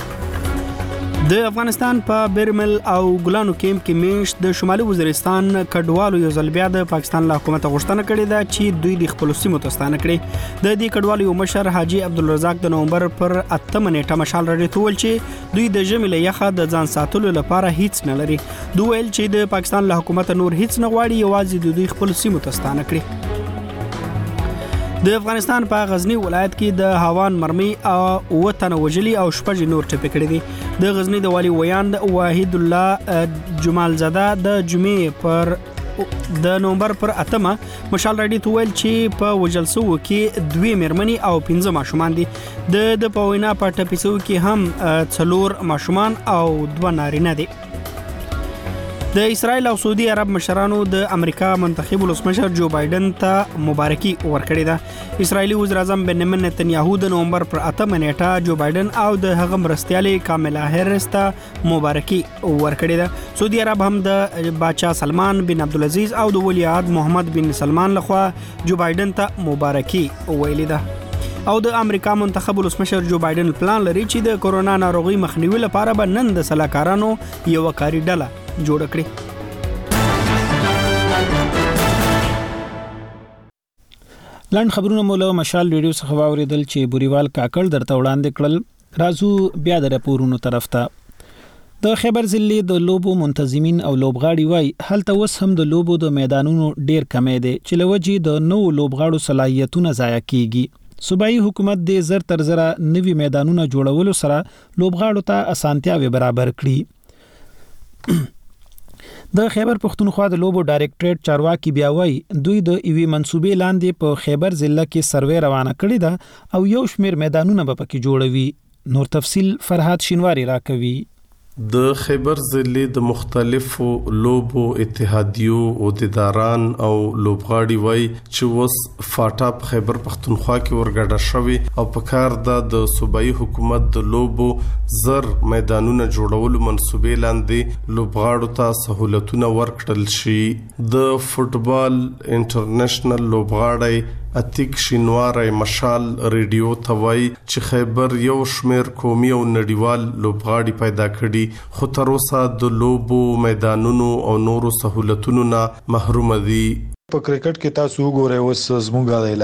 د افغانستان په برمل او ګلانو کیمپ کې میش د شمالي وزیرستان کډوالو یو ځل بیا د پاکستان له حکومت غوښتنه کړې ده چې دوی د خپل سیمو ته ستانه کړي. د دې کډوالو یو مشر حاجی عبدالرزاق د نومبر پر 8 نیټه مشال راډیو ته ویل چې دوی د ژمي له یخه د ځان ساتلو لپاره هیڅ نه لري. دوی ویل چې د پاکستان له حکومت نور هیڅ نه غواړي، یوازې د دوی خپل سیمو ته ستانه کړي. د افغانستان په غزنی ولایت کې د هاوان مرمي او وطن وجلی او شپږ نور ټپي کړي دي. د غزنی د والی ویاند واحد الله جمال زاده د جمعې پر د نومبر پر 8 مشال راډیو ته ویل چې په وجلسو کې 2 مېرمنې او 15 ماشومان دي. د پوینا په ټپیسو کې هم 4 ماشومان او 2 نارینه دي. د اسرائیل او سعودي عرب مشرانو د امریکا منتخب ولسمشر جو بایدن ته مبارکي ورکړې ده. اسرائیلي وزیر اعظم بنیامین نتنیاهو د نومبر پر 8 نیټه جو بایدن او د هغه مرستیالي کاملا هریس ته مبارکي ورکړې ده. سعودي عرب هم د بادشاه سلمان بن عبدالعزیز او د ولی عهد محمد بن سلمان لخوا جو بایدن ته مبارکي ویلې ده. او د امریکا منتخب ولسمشر جو بایدن پلان لري چې د کورونا ناروغي مخنیوي لپاره به نن د سلاکارانو یو کاری ډله جوړ کړي. لاند خبرونه مولا مشال ریډیو څخه واوریدل چې بوریوال کاکړ درته وړاندې کړل. رازو بیا د راپورونو طرف ته. د خیبر ضلع د لوبو منتظمین او لوبغاړي وای هلته وس هم د لوبو د میدانونو ډیر کمې دي چې لوجې د نو لوبغاړو صلاحیتونه ضایع کیږي. صوبایي حکومت د زر تر زره نوي میدانونه جوړولو سره لوبغاړو ته اسانتیاوي برابر کړي. د خیبر پښتونخوا د لوبو ډایریکټریټ چارواکي بیا وای دوی د ایوي منسوبې لاندې په خیبر ضلع کې سروې روانه کړې ده او یو شمیر میدانونه به پکې جوړوي. نور تفصیل فرحات شینواری راکوي. د خیبر ضلع د مختلفو لوبو اتحادیو عہدیداران او لوبغاړي وای چې وس فاټاپ خیبر پختونخوا کې ورګډه شوی او په کار د صوبایي حکومت د لوبو زر میدانونه جوړولو منسوبې لاندې لوبغاړو ته سہولتونه ورکړل شي. د فوتبال انټرنیشنل لوبغاړي اتیک شینواری مشال ریډیو توای چې خیبر یو شمیر قومي او نړیوال لوبغاړي پیدا کړي خو تر اوسه د لوبو میدانونو او نورو سہولتونو نه محروم دي. په کرکټ کې تاسو وګورئ اوس زموږ د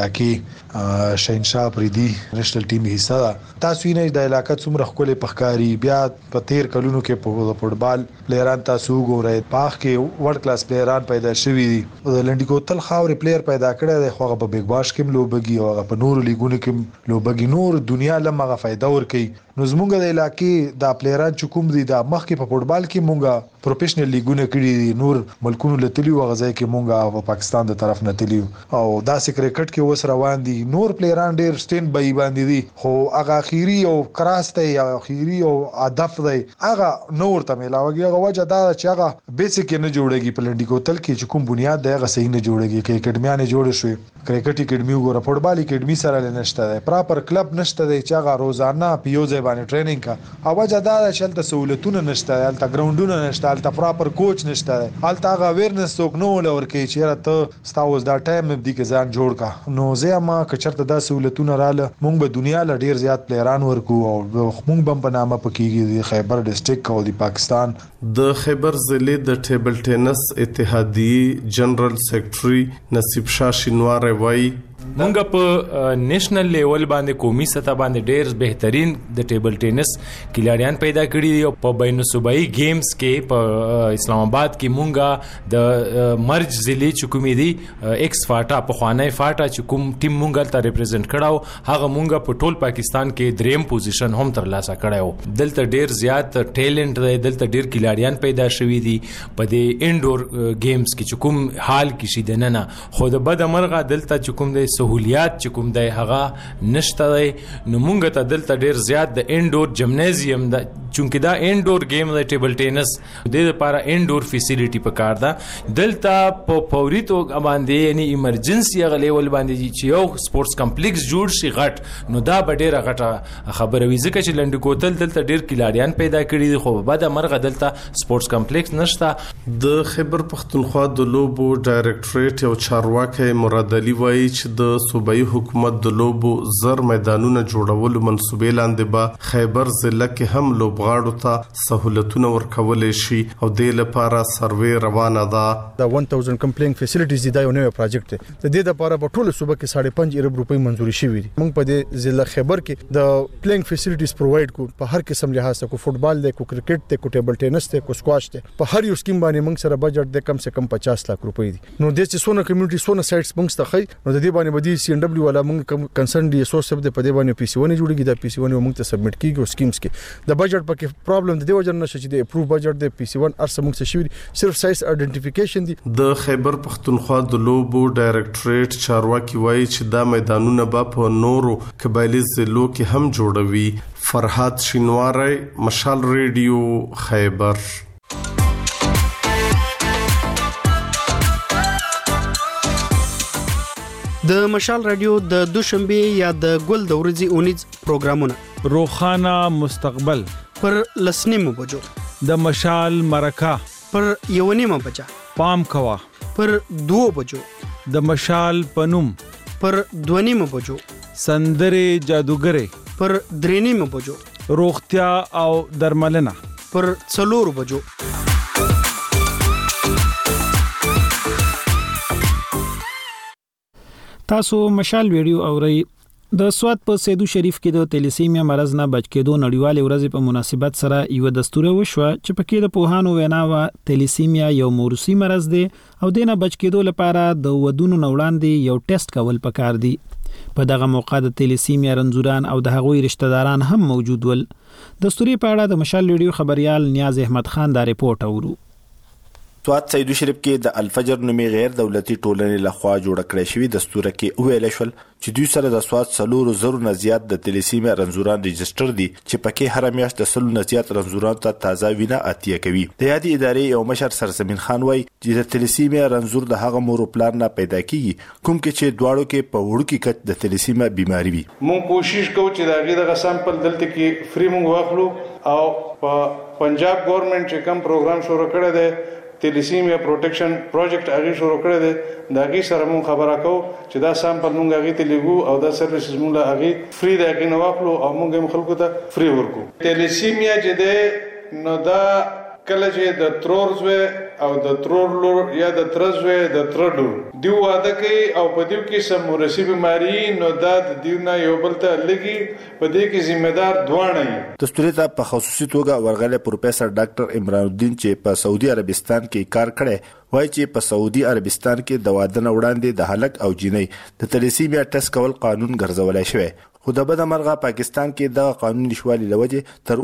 علاقې شهنشاه پریدي نېشنل ټیم حصہ ده. تاسو نه د علاقې څومره خپل پخکاری بیا په 13 کلونو کې په فوتبال پلیران تاسو وګورئ پاخ کې ورلد کلاس پلیران پیدا شوي دي. د لنډیکو تل خاورې پلیر پیدا کړی دی خو هغه په بیگ باش کې لوبګي او هغه په نورو لیګونو کې لوبګي نور دنیا لمغه فائدہ ور کوي. نو زموږ د علاقې د پلیران چې کوم دي د مخکې په فوتبال کې مونږه پروفیشنل لیګونه کړی دي نور ملکونو لتلی او غځای کې مونږه په پاکستان د طرف نه تلی او داسې کرکټ کې وس روان دي نور پلیران ډیر سټین بای باندې دي خو هغه اخیری او کراسته یا اخیری او هدف دی هغه نور ته ملاوي هغه وجه دا چې هغه بیسیک نه جوړیږي په لنډیکو تل کې چې کوم بنیاد دی هغه صحیح نه جوړیږي کې اکیډمیانه جوړ شوی کرکټ اکیډمي وګوره فوتبال اکیډمي سره نشته دی پراپر کلب نشته دی چې هغه روزانه پیوځي باندې ټریننګ کا او وجه دا چې تل سہولتونه نشته الته ګراوندونه نشته الته پراپر کوچ نشته الته هغه اویرنس څوک نو لور کې چې ته ستاوز دا ټایم دی کې ځان جوړ کا نو زما کچرته دا سہولتونه رااله مونږ به دنیا ل ډیر زیات پلیران ورکو او مونږ بم په نامه پکېږي خیبر ډسټریکټ او د پاکستان د خیبر ضلع د ټیبل ټینس اتحادیه جنرال سیکریټري نصیب شاه شینواری وای مونږ په نېشنل لیول باندې قومي سطح باندې ډېر بهترین د ټیبل ټینس کلاډیان پیدا کړي دي او په بین الصوبایي گیمز کې په اسلام آباد کې مونږ د مرج ضلع چې کومې دي ایکس فاټا په خوانی فاټا چې کوم ټیم مونږ ته ریپرزینټ کړو هغه مونږ په ټول پاکستان کې دریم پوزیشن هم ترلاسه کړو. دلته ډېر زیات ټیلنٹ دی, دلته ډېر کلاډیان پیدا شوي دي په دې انډور گیمز کې چې کوم حال کې شي دننه, خو د بد مرغه دلته چې کوم دی سہولیات چې کوم دی هغه نشته دی. نو مونږ ته دلته ډېر زیات د انډور جمنازیم دا چونکه دا انډور گیم دی ټیبل ټینس د لپاره انډور فیسیلیټي پکار ده. دلته په فوري توګه باندې یعنی ایمرجنسي غلیول باندې چې یو سپورتس کمپلیکس جوړ شي غټ, نو دا به ډېره غټه خبره وي ځکه چې لنډ کوتل دلته ډېر کلاډیان پیدا کړي دي خو بعد مرغه دلته سپورتس کمپلیکس نشته. د خیبر پختونخوا د لوبو ډایرکټریټ یو چارواکي مراد علي وایي چې د صوبایي حکومت د لوبو زر میدانونه جوړولو منصوبې لاندې به خیبر ضلع کې هم لوبغاړو ته سہولتونه ورکول شي او د لپاره سروې روانه ده. د 1000 کمپلینګ فیسیلیټیز دا یو نوې پروجیکټ دی. د دې لپاره په ټوله صوبه کې 5.5 ارب روپۍ منزوري شوې دي. موږ په دې ضلع خیبر کې د پلینګ فیسیلیټیز پرووایډ کو په هر قسم لحاظ کو فوټبال دی, کو کرکټ دی, کو ټیبل ټینس دی, کو سکواش دی. په هر یو سکیم باندې موږ سره بجټ دی کم سے کم 50 لک روپۍ دي. نو د چې سونه کمیونټي سونه سایټس موږ ته خي نو د دې باندې بدی سی ان ډبلیو والا موږ کنسرن دی سو سب د په دې باندې پی سی ونه جوړیږي. د پی سی ونه موږ ته سبمټ کیږي سکیمز کې د بجټ پکې پرابلم د دې وجه نه شي د اپروو بجټ د پی سی ون ارسه موږ ته شوی صرف سایز ائیډنټیفیکیشن دي. د خیبر پختونخوا د لوبو ډایرکټریټ چارواکي وایي چې دا میدانونه به په نورو قبایلی ضلعو کې هم جوړوي. فرحات شینواری, مشال ریډیو, خیبر. د مشال رادیو د دوشنبه یا د ګل د ورځې اونیز پروګرامونه روخانه مستقبل پر لسنیمو بجو, د مشال مرکه پر یونیمه بجا, پام کوا پر 2 بجو, د مشال پنوم پر 2 بجو, سندره جادوګره پر 3 بجو, روغتیا او درملنه پر 4 بجو. تاسو مشال ویډیو اورئ. د سواد په سیدو شریف کې د تلیسیمیا مرض نه بچ کېدو نړیوالې ورځې په مناسبت سره یو دستور وشو چې پکې د پوهانو وینا و تلیسیمیا یو موروثي مرض دی او د نه بچ کېدو لپاره د ودونو وړاندې یو ټیسټ کول پکار دی. په دغه موقع د تلیسیمیا رنځوران او د هغوی رشتہ داران هم موجود ول. دستوري په اړه د مشال ویډیو خبريال نیاز احمد خان دا ریپورت اورو. سواد سیدو شریف کې د الفجر نومي غیر دولتي ټولنې لخوا جوړ کړی شوی دستور کې ویل شول چې دوی سره د سواد 300 نه زیات د تلیسیمیا رنځوران ريجستره دي چې پکې هر میاشت د 100 نه زیات رنځوران ته تازه وینه عطیه کوي. د یادې ادارې یو مشر سرزمین خان وایي چې د تلیسیمیا رنځور د هغه مور پلان نه پیدا کیږي کوم کې چې دواړو کې په وړو کې کټ د تلیسیمیا بیماری وي. مونږ کوشش کوو چې دا غي د سامپل دلته کې فری مونږ واخلو او په پنجاب ګورنمنت چې کوم پروګرام شروع کړی دی تلیسیمیا پروټیکشن پروجیکټ هغه شروع کړی دی دا غي سره مونږ خبره کوو چې دا سامپل مونږ هغه ته لګو او دا سرویسز مونږ هغه فری دا کې نو واخلو او مونږ هم خلکو ته فری ورکو. تلیسیمیا چې ده نو دا کله چې د ترور زوی او د ترور لور یا د تر زوی د تر لور دی واده کوي او په دې کې سم مرسي بیماری نو دا د دیونه یو بل ته لګي په دې کې ذمہ دار دوانه وي. دستور ته په خصوصي توګه ورغله پروفیسور ډاکټر عمران الدین چې په سعودي عربستان کې کار کړي وایي چې په سعودي عربستان کې د واده نه وړاندې د هلک او جنۍ د تلیسیمیا ټیسټ کول قانون ګرځولای شوی. خو د بده مرغه پاکستان کې د قانون نشوالي لوجه تر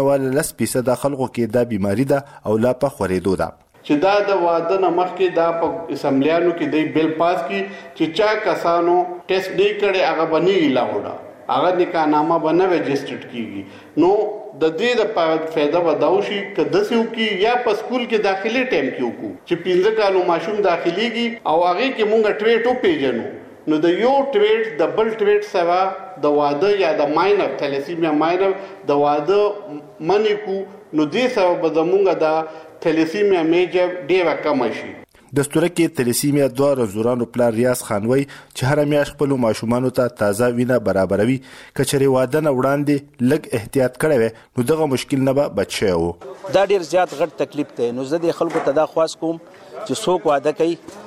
9.9% خلکو کې دا بیماری ده او لا په خورېدو ده. چې دا د واده نه مخکې دا په اسمبلیانو کې دی بل پاس کی چې چا کسانو ټیسټ نه کړي هغه باندې لاوړه هغه نکاحنامه باندې رجسټرډ کیږي. نو د دې د فائدہ وداو شي کده سيو کې یا په سکول کې داخلي ټیم کې وکړو چې 15 کالو ماشوم داخليږي او هغه کې مونږ ټویټو پیژنو نو د یو ټویټ د بل ټویټ سوا د واده یا د ماینر تلیسیمیا ماینر د واده منی کو نو دې سبب د مونږه د تلیسیمیا میجر ډیره کم شي. دستور کې تلیسیمیا دوه رنځورانو پلار ریاض خان وایي چې هر میاشت خپل ماشومان ته تازه وینه برابروي کچري واده نه وړاندې لږ احتیاط کړي نو دغه مشکل نه به بچ شي. دا ډیر زیات غټ تکلیف دی. نو زه د خلکو ته دا خواست کوم چې څوک واده کوي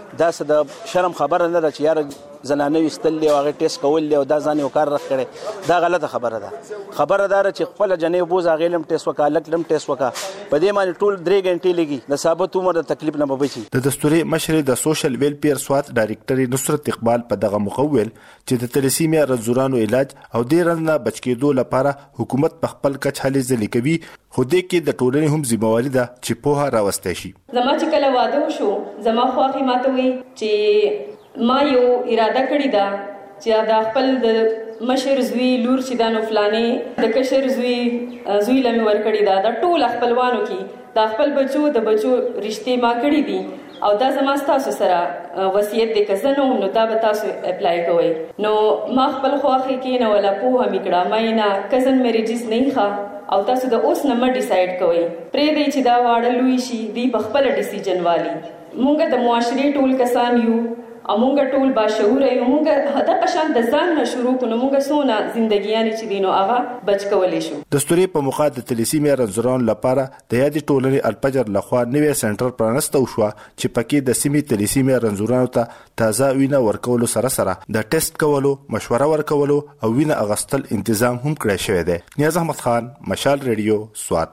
دا څه د شرم خبره نه ده چې یار زنانه وستل دی او هغه ټیسټ کول دی او دا ځان یو کار راکړي. دا غلطه خبره ده. خبره ده چې خپل جنې بوز هغه لم ټیسټ وکړه لکلم ټیسټ وکړه په دې باندې ټول 3 غنټې لګي د ثابت عمر د تکلیف نه بچي. د دستوري مشر د سوشل ویلفیر سوات ډایریکټر نصرت اقبال په دغه مخول چې د تلسیمیا رنځورانو علاج او د رنځ نه بچ کېدو لپاره حکومت په خپل کچ هلي ځلې کوي خو دې کې د ټولنې هم ذمہواری ده چې په هغه راوستي شي. زما چې کله واده شو زما خواخي ماته وي چې ما یو اراده کړې ده چې دا خپل د مشر زوی لور چې دا نو فلانه د کشر زوی لمه ور کړی دا د ټول خپلوانو کې دا خپل بچو د بچو رشتې ما کړی دي او دا زما تاسو سره وصیت د کزنو نو دا به تاسو اپلای کوئ. نو ما خپل خواخي کې نو ولا په هم کړه مې نه کزن میریجز نه ښه او تاسو د اوس نمبر ډیسایډ کوئ پرې دی چې دا واړه لوی شي دی په خپل ډیسیژن والی. مونږ د معاشري ټول کسان یو او مونږ ټول باشعور یو مونږ هدا پشان د ځان نه شروع کړو مونږ سونه ژوندګیانې چې دینو هغه بچ کولې شو. دستوري په موخه د تلسیمیا رنځوران لپاره د یادې ټولنې الفجر لخوا نوې سنټر پرانسته شو چې پکې د سیمې تلسیمیا رنځورانو ته تازه وینه ورکولو سره سره د ټیسټ کولو مشوره ورکولو او وینه اغستل تنظیم هم کړی شوی دی. نیاز احمد خان، مشال ریډیو، سوات.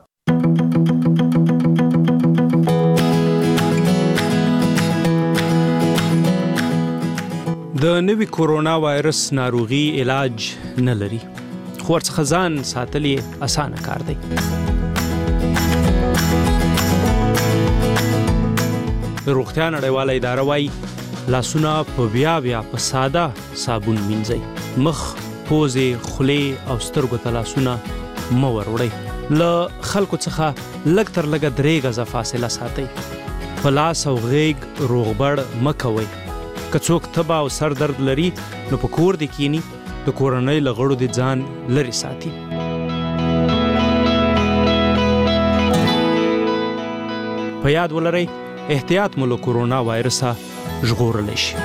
د نوي کورونا وایرس ناروغي علاج نه لري خو ورڅخه ځان ساتل یې اسانه کار دی. روغتیا نړیواله اداره وايي لاسونه په بیا په ساده صابون مینځئ. مخ، پوزې، خولې او سترګو ته لاسونه مه وروړئ. له خلکو څخه لږ تر لږه 3 غزه فاصله ساتئ. په لاس او غیږ روغبړ مه کوئ. که څوک تبه او سر درد لري نو په کور دی کینی د کورنۍ له غړو د ځان لري ساتي. په یاد ولرئ احتیاط مو له کورونا وایرسه ژغورلی شي.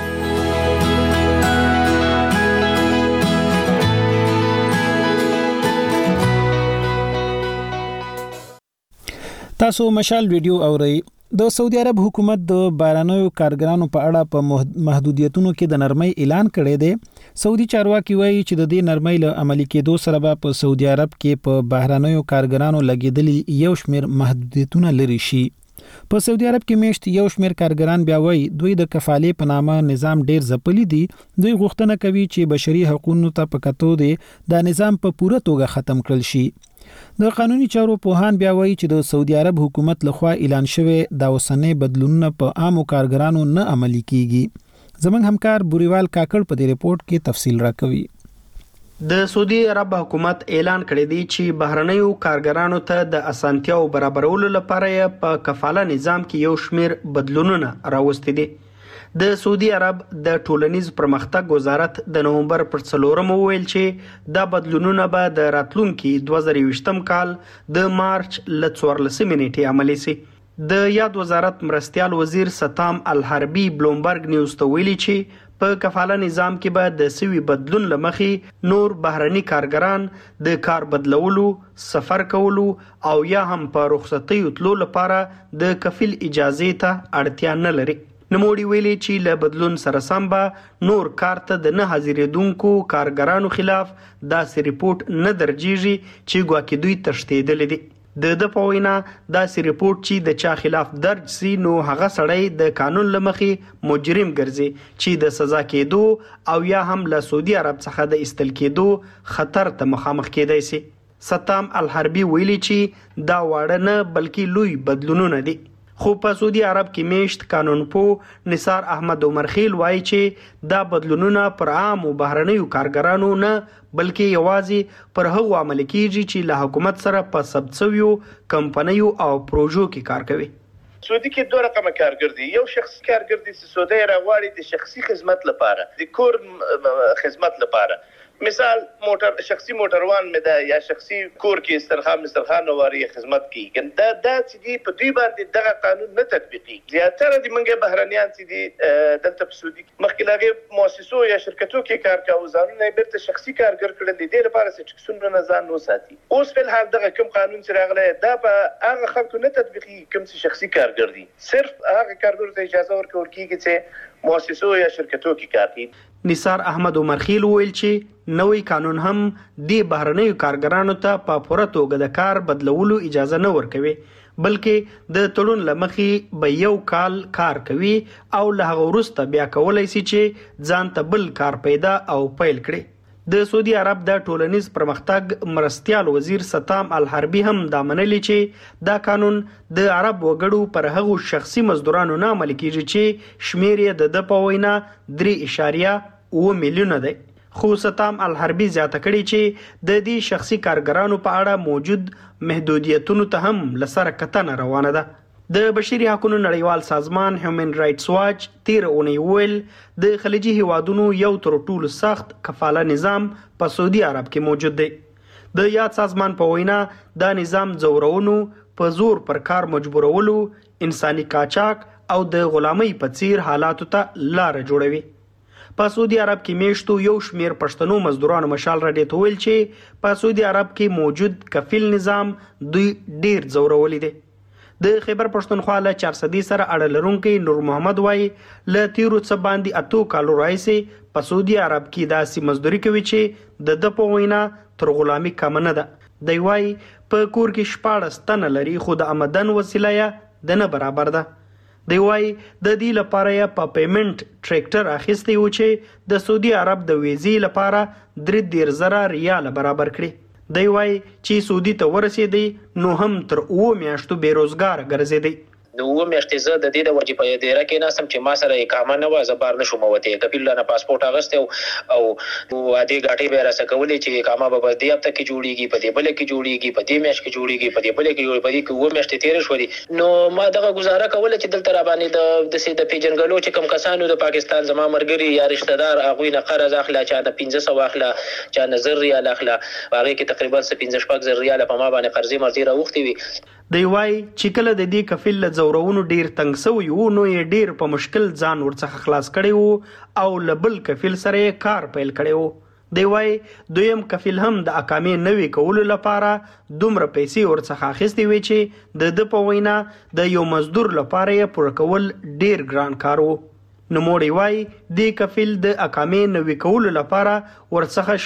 تاسو مشال ویډیو اورئ. د سعودي عرب حکومت د بهرنیو کارګرانو په اړه په محدودیتونو کې د نرمۍ اعلان کړی دی. سعودي چارواکي وایي چې د دې نرمۍ له عملي کېدو سره به په سعودي عرب کې په بهرنیو کارګرانو لګیدلي یو شمېر محدودیتونه لري شي. په سعودي عرب کې میشت یو شمېر کارګران بیا وایي دوی د کفالې په نامه نظام ډیر ځپلي دي. دوی غوښتنه کوي چې بشري حقوقو ته په کتو دی دا نظام په پوره توګه ختم کړل شي. د قانوني چارو پوهان بیا وایي چې د سعودي عرب حکومت لخوا اعلان شوی دا اوسنۍ بدلونونه په عامو کارګرانو نه عملي کیږي. زموږ همکار بوریوال کاکړ په دې ریپورت کې تفصیل راکوي. د سعودي عرب حکومت اعلان کړی دی چې بهرنیو کارګرانو ته د اسانتیاو برابرولو لپاره په کفاله نظام کې یو شمېر بدلونونه راوستي دي. د سعودي عرب د ټولنیز پرمختګ وزارت د نومبر پر 4 وویل چې دا بدلونونه به د راتلونکي 2020 کال د مارچ ل 14 نیټې عملي شي. د یاد وزارت مرستيال وزیر ستام الحربي بلومبرګ نیوز ته ویلي چې په کفاله نظام کې به د سوي بدلون لمخې نور بهرني کارګران د کار بدلولو، سفر کولو او یا هم په رخصتۍ تللو لپاره د کفیل اجازه ته اړتیا نه لري. نموړي ویلي چې له بدلون سره سم به نور کار ته د نه حاضرېدونکو کارګرانو خلاف داسې ریپورت نه درجیږي چې ګواکې دوی تښتېدلي دي. د په وینا داسې ریپورت چې د چا خلاف درج سي نو هغه سړی د قانون لمخې مجرم ګرځي چې د سزا کېدو او یا هم له سعودي عرب څخه د استل کېدو خطر ته مخامخ کېدای شي. ستام الحربي ویلي چې دا واړه نه بلکې لوی بدلونونه دي. خو په سعودي عرب کې میشت قانونپو نثار احمد عمرخیل وایي چې دا بدلونونه پر عام او بهرنیو کارګرانو نه بلکې یوازې پر هغو عمل کیږي چې له حکومت سره په ثبت شویو کمپنیو او پروژو کې کار کوي. سعودي کې دوه رقمه کارګر دي. یو شخصي کارګر دي چې سعودي راغواړي د شخصي خدمت لپاره، د کور خدمت لپاره. مثال موټر شخصي موټروان مې ده یا شخصي کور کې استرخان واري خدمت کوي کنده دا چې دی په دوی باندې دغه قانون نه تطبیقي زیاتره د منګه بهرنیان چې دی دلته په سعودي مخکې لاغه مؤسسو یا شرکتو کې کار کوي ځانونه بیرته شخصي کارګر کړل دي د لپاره چې څومره نه ځان نو ساتي اوس په حال دغه کوم قانون چې راغلی دا په هغه خلکو نه تطبیقي کوم چې شخصي کارګر دي صرف هغه کارګر ته اجازه ورکول کیږي چې مؤسسو یا شرکتو کې کار کوي. نثار احمد عمرخیل ویل چې نوې قانون هم د بهرنیو کارګرانو ته په پوره توګه د کار بدلولو اجازه نه ورکوي بلکې د تړون لمخې به یو کال کار کوي او له هغه وروسته بیا کولای شي چې ځان ته بل کار پیدا او پیل کړي. د سعودي عرب د ټولنیز پرمختګ مرستيال وزیر ستام الحربي هم دا منلي چې دا قانون د عرب وګړو پر هغو شخصي مزدورانو نه عمل کیږي چې شمیر یې د په وینا 3.9 میلیونه دی. خو ستام الحربي زیاته کړي چې د دې شخصي کارګرانو په اړه موجود محدودیتونو ته هم لسره کتنه روانه ده. د بشري حقوقو نړیوال سازمان هیومن رائټس واچ تیر اونۍ ویل د خلیجي هیوادونو یو تر ټولو سخت کفاله نظام په سعودي عرب کې موجود دی. د یاد سازمان په وینا دا نظام ځورونو په زور پر کار مجبورولو انساني قاچاق او د غلامۍ په څیر حالاتو ته لار جوړوي. په سعودي عرب کې میشتو یو شمیر پښتنو مزدورانو مشال راډیو ته ویل چې په سعودي عرب کې موجود کفیل نظام دوی ډیر ځورولي دی. د خیبر پښتونخوا له 400 سره اړه لرونکي نور محمد وای له تیرو څه باندې اتو کالو راځي په سعودي عرب کې داسې مزدوري کوي چې د په وینا تر غلامي کم نه ده. دی وای په کور کې 14 تنه لري خو د آمدن وسیله یې د نه برابر ده. دی وای د دې لپاره په پیمنٹ ټریکټر اخیستی و چې د سعودي عرب د ویزې لپاره 3,000 ریال برابر کړي. دی وای چې سعودي ته ورسېدی نو هم تر 9 میاشتو بیروزګار ګرځېدی. نو و میاشتې زه د دې د وجې په دیره کې ناسم چې ما سره اقامه نه وه زه بار نه شوم وتی کفیل نه پاسپورت اغستی او عادي ګاټۍ به یې راسه کولې چې اقامه به په دې هفته کې جوړېږي په دې بله کې جوړېږي په دې میاشت کې جوړېږي په دې بله کې جوړېږي په دې کې 9 میاشتې تېرې شولې نو ما دغه ګزاره کوله چې دلته را باندې د پیژنګلو چې کوم کسانو د پاکستان زما ملګري یا رشته دار هغوی نه قرض اخله چا نه 1500 اخله چا نه 1000 ریال اخله هغې کې تقریبا 15,000 ریال په ما باندې قرضې مرضې راوختې وي. دی وای چې کله د دې کفیل له ځورونو ډیر تنګ سوی وو نو یې ډیر په مشکل ځان ورڅخه خلاص کړی وو او له بل کفیل سره یې کار پیل کړی وو. دی وای دویم کفیل هم د اقامې نوې کولو لپاره دومره پیسې ورڅخه اخیستې وې چې د په وینا د یو مزدور لپاره یې پوره کول ډیر ګران کار وو. نوموړی وای د کفیل د اقامې نوې کولو لپاره ورڅخه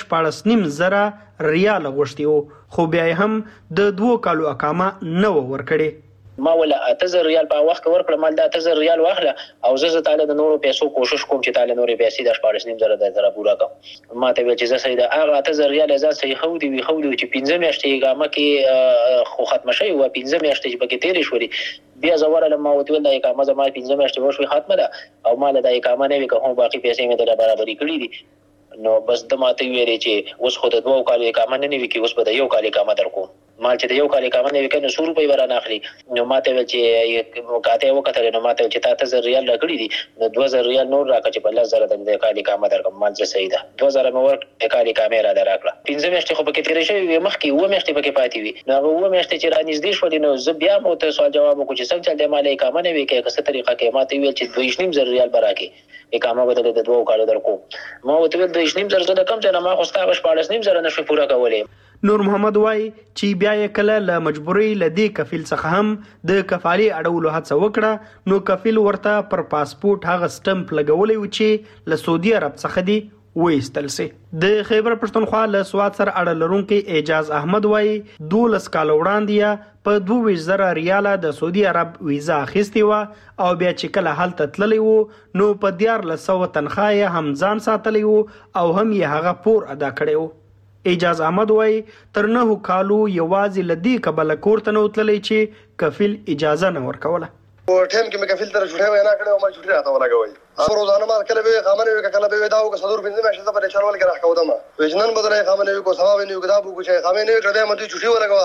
14,500 ریال غوښتي وو خو بیا هم د 2 کالو اقامه نه ورکړي. ما ولا 8000 ریال په وخت ورکړم مال د 8000 ریال واخله او زه تعالی د نورو پیسو کوشش کوم چې تعالی نورې پیسې د 14,500 د پورا کوم ما ته ویل چې زه سید هغه 8000 ریال زه صحیح خو دی خو چې 15 میاشتې اقامه کې خو ختم شي او 15 میاشتې چې پکې تیرې شوري بیا زوړ له ما وته د اقامه زما 15 میاشتې وشوي ختمه ده او مال د اقامه نه وکه هم باقي پیسې مې د برابرۍ کړې دي نو بس د ماته ویلې چې اوس خو د 2 کال اقامه نه وی کې اوس به د 1 کال اقامه درکو مال چې د 1 کال اقامه نه وی کنه 100 روپۍ ورانه اخلي نو ماته ویل چې کاته وکړه نو ماته چې 3000 ریال راکړي دي نو 2000 ریال نور راکړه چې بل زره د کال اقامه درکم مال چې صحیح ده 2000 مې ورک کال اقامه را دراکړه 15 میاشتې خو پکې تیرې شوی مخکې 9 میاشتې پکې پاتې وي نو 9 میاشتې چې را نږدې شولې نو زه بیا مو ته سوال جواب وکړم چې څنګه چل د مال اقامه نه وی کې کسه طریقه کې ماته ویل چې 2.5 ریال براکي اقامه بدل د 2 کالو درکو ما وته ویل 2.5 د کم ځای ما خو ستاسو 14.5 نشو پورا کولې. نور محمد وای چې بیا یې کله له مجبورۍ لدی کفیل څخه هم د کفالي اړولو هڅه وکړه نو کفیل ورته پر پاسپورت هغه سټمپ لګولې و چې له سعودي عرب څخه دی وېستل سي. د خیبر پښتونخوا له سواد سره اړه لرونکي اعجاز احمد وای 12 کال وړاندې په 22,000 ریاله د سعودي عرب ویزا اخیستې و او بیا چې کله هلته تللی وو نو په 1400 تنخواه هم ځان ساتلی وو او هم یې هغه پور ادا کړی وو. اعجاز احمد وای تر 9 کالو یوازې لدی کبل کورته نو تللی چې کفیل اجازه نه ورکوله. په ټیم کې مې کفیل تر جوړه وینا کړې او ما جوړه راته ولګوي او روزانه ما کله به خامنه وی کله به داو که صدور 15 میاشتې په چارول کې راکاو دما وجنن بدلې خامنه وی کو ثواب نه یو کتاب کو چې خامنه نه کړه مې جوړه ولګوا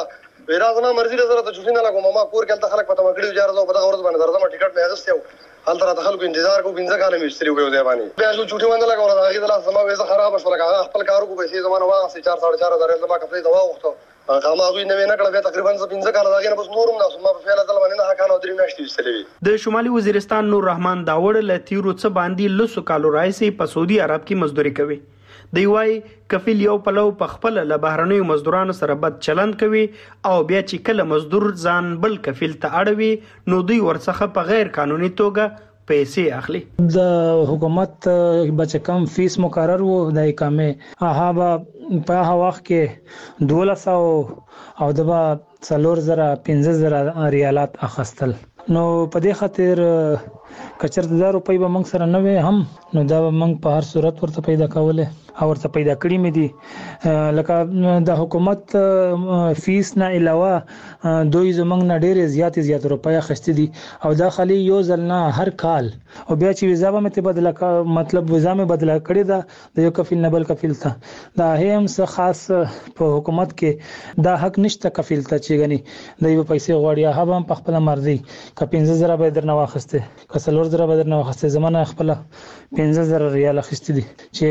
ویرا زما مرزي له سره ته چټي نه لګوم ما کور کې خلک پته مګړي جار زو په دغه ورځ باندې درځم ټیکټ مې اغستیو حال تر خلکو انتظار کو 15 کال مې استری وې ځواني بیا شو چټي باندې لګول هغه د لاس زما وېزه خراب شو لګا خپل کارو کو پیسې زمانه واسه 4.5 زما کپلې دوا وخته قامه غوي نه کړه به تقریبا 15 کال داګه بس نورم نه ما په فعل ځل باندې نه کانو درې میاشتې استلوي د شمالي وزیرستان نور رحمان داوړ له تیرو څه باندې لسو کالو راځي په سعودي عرب کې مزدوري کوي دی وای کفیل یو پلو په خپل له بهرنیو مزدورانو سره بد چلند کوي او بیا چې کله مزدور ځان بل کفیل ته اړوي نو دوی ورڅخه په غیر قانوني توګه پیسې اخلي. د حکومت بچ کم فیس مقرر وو د اقامه هغه په هغه وخت کې 1200 او دبا 4000 ریالات اخستل نو په دې خاطر کچر 1000 روپۍ به موږ سره نه وي هم نو دا موږ په هر صورت ورته پیدا کوله او ورته پیدا کړی مې دي لکه د حکومت فیس نه علاوه دوی زمنګ نه ډېر زیات روپۍ اخستې دي او دا خالي یو ځل نه هر کال او بیا چې ویزا به مې بدله مطلب ویزا مې بدله کړی دا د یو کفیل نه بل کفیل ته دا هم څه خاص په حکومت کې دا حق نشته کفیل ته چې غني د یو پیسې غوړیا هغه په خپل مرضي ک 15000 به درنه واخسته ک 4000 به درنه واخسته زمانه خپل 15000 ریال اخستې دي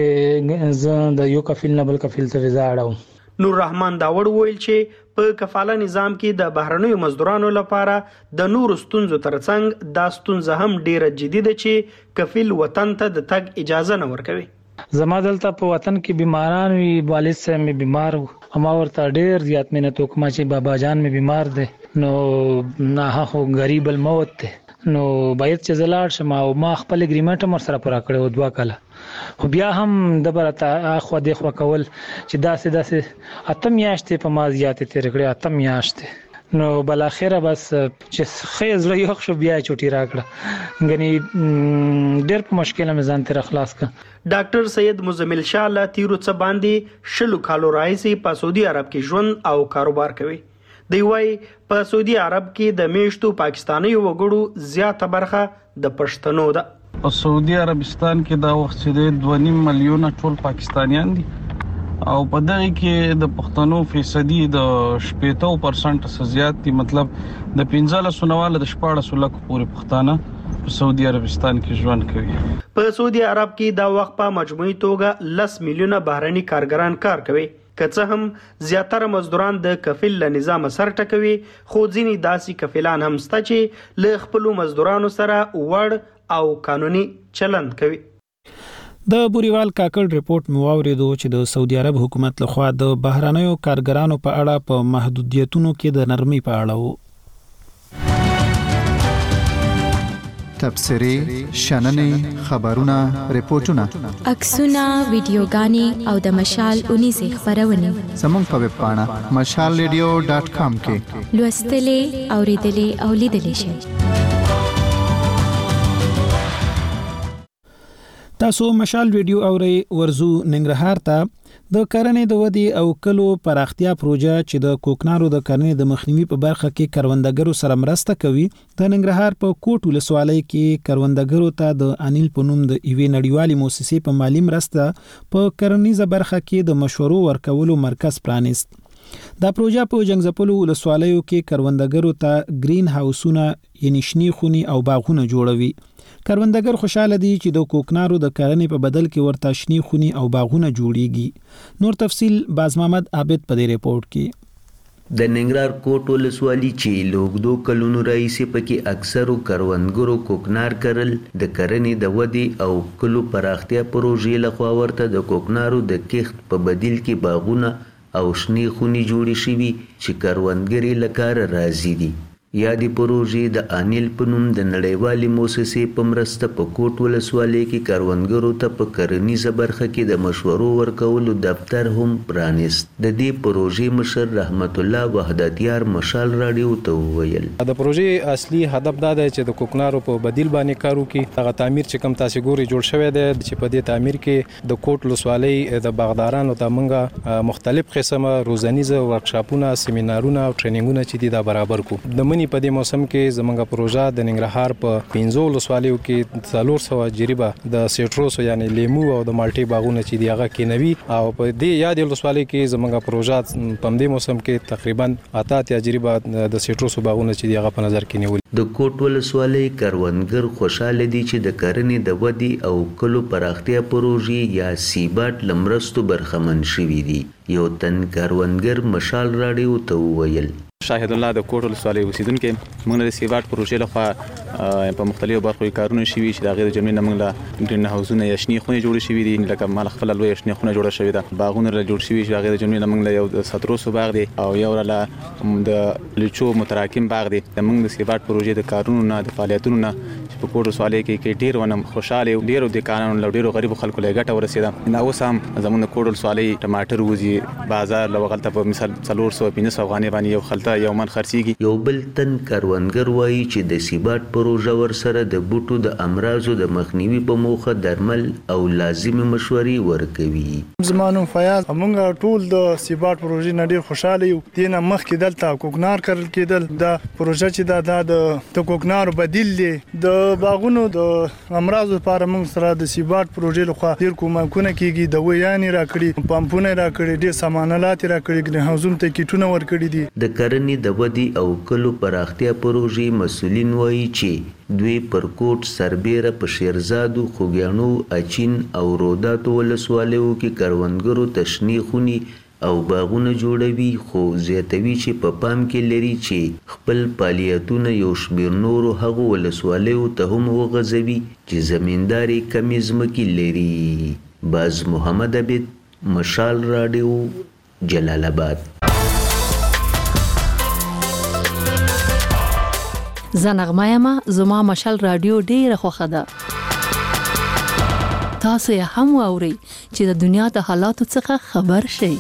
چې زه د یو کفیل نه بل کفیل ته ویزا اړوم. نور رحمان داوړ ویل چې په کفاله نظام کې د بهرنیو مزدورانو لپاره د نور ستونزو ترڅنګ دا ستونزه هم ډیره جدي ده چې کفیل وطن ته د تګ اجازه نه ورکوي. زما دلته په وطن کې بیماران وي والد صاحب مې بیمار اما ورته ډیر زیات مینت وکما چې بابا جان مې بیمار دی نو نه هو غریب الموت دی نو باید چې زلاړ شم او ما خپل اګریمنټ مر سره پوره کړو 2 کاله خو بیا هم د برته اخو د خو کول چې داسې اتم میاشتې په ما زیاتې تیر کړې اتم میاشتې نو بل اخره بس چې خیز له یو شو بیا چوټي راکړه غني ډېر په مشکله مې ځان تر خلاص ک. ډاکټر سید مزمل شاه لا تیرو څه باندې شلو کالو راځي په سعودي عرب کې ژوند او کاروبار کوي. دی وای په سعودي عرب کې د میشتو پاکستاني وګړو زیاته برخه د پښتنو ده. په سعودي عربستان کې دا وخت چې 2.5 میلیون ټول پاکستانیان دي او په دغه کې د پښتنو فیصدي د 80% څخه زیات دي مطلب د 15 نواله د 14 لک پورې پښتانه په سعودي عربستان کې ژوند کوي. په سعودي عرب کې دا وخت په مجموعي توګه 10 میلیونه بهرني کارګران کار کوي که څه هم زیاتره مزدوران د کفیل له نظام سره ټکوي خو ځینې داسې کفیلان هم شته چې له خپلو مزدورانو سره وړ او قانوني چلند کوي. د بوریوال کاکړ ریپورت مو واوریدو چې د سعودي عرب حکومت لخوا د بهرانيو کارګرانو په اړه په محدودیتونو کې د نرمي په اړه وو. تبصري شننې خبرونه ریپورتونه عکسونه ویډیوګانې او د مشال 19 خبرونه زموږ په ویب پاڼه mashalradio.com کې لوستلې اوریدلې او لیدلې شئ. تاسو مشال ویډیو اوري ورزو ننګرهار ته د کرنې د ودی او کلو پراختیا پروژه چې د کوکنارو د کرنې د مخنیوي په برخه کې کروندګرو سره مرسته کوي د ننګرهار په کوټ ولسوالۍ کې کروندګرو ته د انیل په نوم د ایوي نړیوالې موسسې په مالی مرسته په کرنیزه برخه کې د مشورو ورکولو مرکز پرانیست. دا پروژه په جنگزپلو ولسوالیو کې کروندګرو ته گرین هاوسونه یعنی شنی خونی او باغونه جوړوي. کروندګر خوشاله دي چې د کوکنارو د کرنې په بدل کې ورته شنی خونی او باغونه جوړیږي. نور تفصیل باز محمد عابد په دې ریپورت کې. د ننګرهار کوټ ولسوالۍ چې لوګدو کلونو راځي پکې اکثرو کروندګرو کوکنار کرل د کرنې د ودی او کلو پراختیا پروژې لخوا ورته د کوکنارو د کښت په بدیل کې باغونه او شنی خونی جوړې شوي چې کروندګري لکار راځي دي. یادې پروژې د انیل په نوم د نړیوالې موسسې په مرسته په کوټ ولسوالۍ کې کروندګرو ته په کرنیزه برخه کې د مشورو ورکولو دفتر هم پرانیست. د دې پروژې مشر رحمت الله وحدتیار مشال راډیو ته وویل د پروژې اصلي هدف دا دی چې د کوکنارو په بدیل باندې کار وکړي. هغه تعمیر چې کوم تاسو ګوري جوړ شوی دی چې په دې تعمیر کې د کوټ ولسوالۍ د باغدارانو ته موږ مختلف قسمه روزانیزه ورکشاپونه سیمینارونه او ټریننګونه چې دا برابر کو. د منی په دې موسم کې زمونږ پروژه د ننګرهار په 15 ولسوالیو کې 400 جریبه د سیټروس یعنی لیمو او د مالټي باغونه چې دی هغه کې نوي او په دې یاد ولسوالۍ کې زمونږ پروژه په دې موسم کې تقریبا 8 جریبه د سیټروس باغونه چې دی هغه په نظر کې نیول. د کوټ ولسوالۍ کروندګر خوشاله دي چې د کرنې د ودی او کلو پراختیا پروژې یا سیبات لمرستو برخمن شوي دي. یو تن کروندګر مشال راډیو ته وویل شاهد الله د کوټ ولسوالۍ اوسیدونکو موږ د سیبات پروژې لخوا په مختلفو برخو کې کارونه شوي چې د غیر جمعي نه موږ له ګرین هاوسونه یا شنې خونې جوړې شوي دي لکه مال خپل لوی شنې خونه جوړه شوې ده باغونه له جوړ شوي چې د غیر جمعي نه موږ له یو ساتروسو باغ دی او یو له د لچو متراکم باغ دی د موږ د سیبات پروژې د کارونو نه د فعالیتونو نه چې په کوټ ولسوالۍ کې ډیر ونم خوشاله ډیرو د قانون له ډیرو غریب خلکو له ګټه ورسېده نو اوس هم زموږ د کوټ ولسوالۍ ټماټر وځي بازار له غلطه په مثال 450 افغاني باندې یو خلطه یو من خرڅيږي. یو بل تن کروندګر وایي چې د سیبات پروژه ورسره د بوټو د امراضو د مخنیوي په موخه درمل او لازمي مشورې ورکوي. زمانو فیاض موږ ټول د سیبات پروژې نه ډیر خوشاله یو. دینه مخکې دلته کوکنار کرل کېدل د پروژه چې د کوکنار بدیل دی د باغونو د امراضو لپاره موږ سره د سیبات پروژې لخوا ډیر کومکونه کیږي د ویانې راکړي پمپونه راکړي ډیر سامانالات راکړي ګرین هاوسونو ته کیټونه ورکړي دي. د کرنې د ودی او کلو پراختیا پروژې مسولین وایي چې دوی پر کوټ سربیره په شیرزادو خوګیاڼو اچین او روداتو ولسوالیو کې کروندګرو تشنی خونی او باغونه جوړوي خو زیاتوي چې په پام کې لري چې خپل فعالیتونه یو شمېر نورو هغو ولسوالیو ته هم وغځوي چې زمینداري کمې ځمکې لري. باز محمد عبید مشال راډیو جلال آباد. زنغمایما زما مشال رادیو ډیره خوښه ده. تاسو یې هم واورئ چې د دنیا د حالاتو څخه خبر شئ.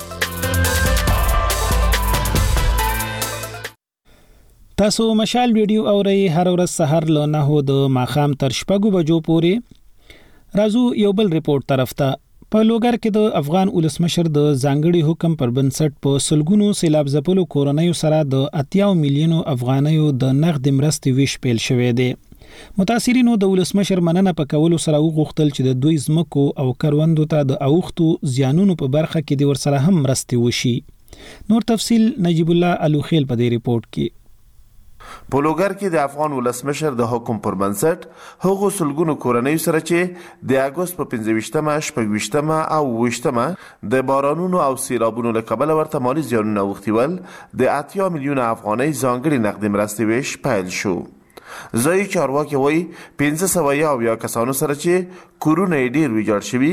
تاسو مشال ویډیو اورئ هر ورځ سحر له 9 د ماخام تر 6 بجو پورې. راځو یو بل ریپورت طرف ته. په لوګر کې د افغان ولسمشر د ځانګړي حکم پر بنسټ په سلګونو سیلاب ځپلو کورنیو سره د 80 میلیونو افغانیو د نقد مرستې ویش پیل شوې ده. متاثرینو د ولسمشر مننه په کولو سره وغوښتل چې د دوی ځمکو او کروندو ته د اوښتو زیانونو په برخه کې د ورسره هم مرستې وشي. نور تفصیل نجیب الله الوخیل په دې ریپورت کې. په لوګر کې د افغان ولسمشر د حکم پر بنسټ هغو سلګونو کورنیو سره چې د اګوست په 15مه، 16مه او 20مه د بارانونو او سیلابونو له کبله ورته مالي زیانونه اوښتي ول د 80 میلیونه افغانۍ ځانګړي نقدي مرستې ویش پیل شو. ځایي چارواکي وایي 500 کسانو سره چې کورونه یې ډیر ویجاړ شوي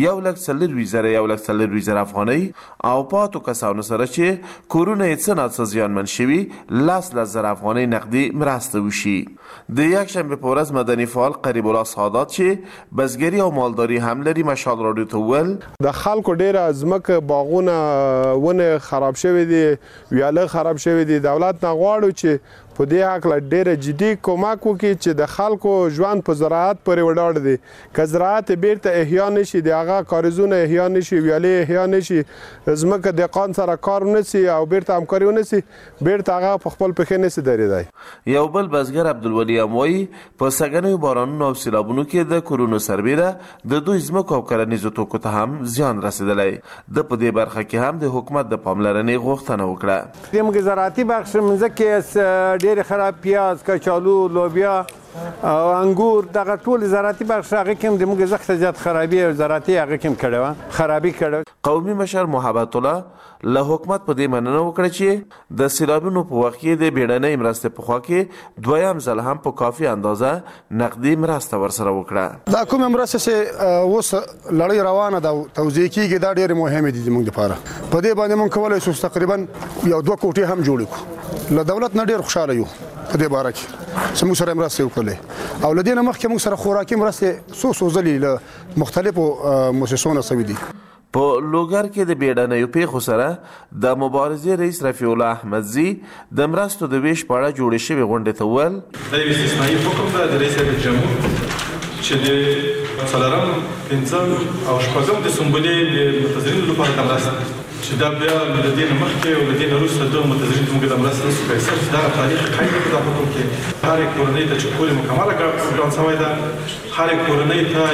1,40,000 افغانۍ او پاتو کسانو سره چې کورونه یې څه ناڅه زیانمن شوي 10,000 افغانۍ نقدي مرسته وشي. د یکشنبه په ورځ مدني فعال قریب الله سعادت چې بزګري او مالداري هم لري مشال راډیو ته وویل د خلکو ډیره ځمکه باغونه ونه خراب شوي دي ویاله خراب شوي دي. دولت نه غواړو چې په دې حق ډیره جدي کومک وکړي چې د خلکو ژوند په زراعت پورې ولاړ دي. که زراعت بیرته احیا نشي د هغه کارزونه احیا نشي ویالې احیا نشي ځمکه دهقان سره کار ونسي او بیرته همکاري ونسي بیرته هغه په خپل پښې نسي درېدای. یو بل بزګر عبدالولي اموي په سګنیو بارانونو او سیلابونو کې د کورونو سربیره د دوی ځمکو او کرنیزو توکو ته هم زیان رسیدلی. د په دې برخه کې هم د حکومت د پاملرنې غوښتنه وکړه. زموږ زراعتي بخش مځکې ډېر خراب پیاز کچالو لوبیا او انګور دغه ټول زراعتي بخش هغه کوم د موږ زخت زیات خرابي او زراعتي هغه کوم کړو خرابي کړو. قومي مشر محبت الله له حکومت په دې مننه وکړه چې د سیلابونو په وخت کې د بیړنۍ مرستې په خوا کې دویم ځل هم په کافي اندازه نقدي مرسته ورسره وکړه. دا کوم مرسته چې اوس لړۍ روانه ده توزیع کیږي دا ډېر مهمه دي زموږ لپاره. په دې باندې موږ کولای شو تقریبا یو 2 کوټې هم جوړ کړو. له دولت نه ډېر خوشاله یو په دې باره کې چې موږ سره مرسته وکړلې او له دې نه مخکې موږ سره خوراکي مرستې څو ځلې له مختلفو مؤسسو نه سوي دي. په لوګر کې د بیړنیو پیښو سره د مبارزې رئیس رفیع الله احمدزي د مرستو د ویش په اړه جوړې شوې غونډې ته وویل دا یو استثنایي حکم ده د رئیس جمهور چې د څلورم 5 او 6 د سنبلې د متضررینو لپاره د مرستې چې دا بیا د دې نه مخکې او د دې نه وروسته دغه متدرج موږ د مرستې سپیسر دا تاریخ قاید په حکم کې هر کورنۍ ته چې کولې مکمله ګران شوی ده هر کورنۍ ته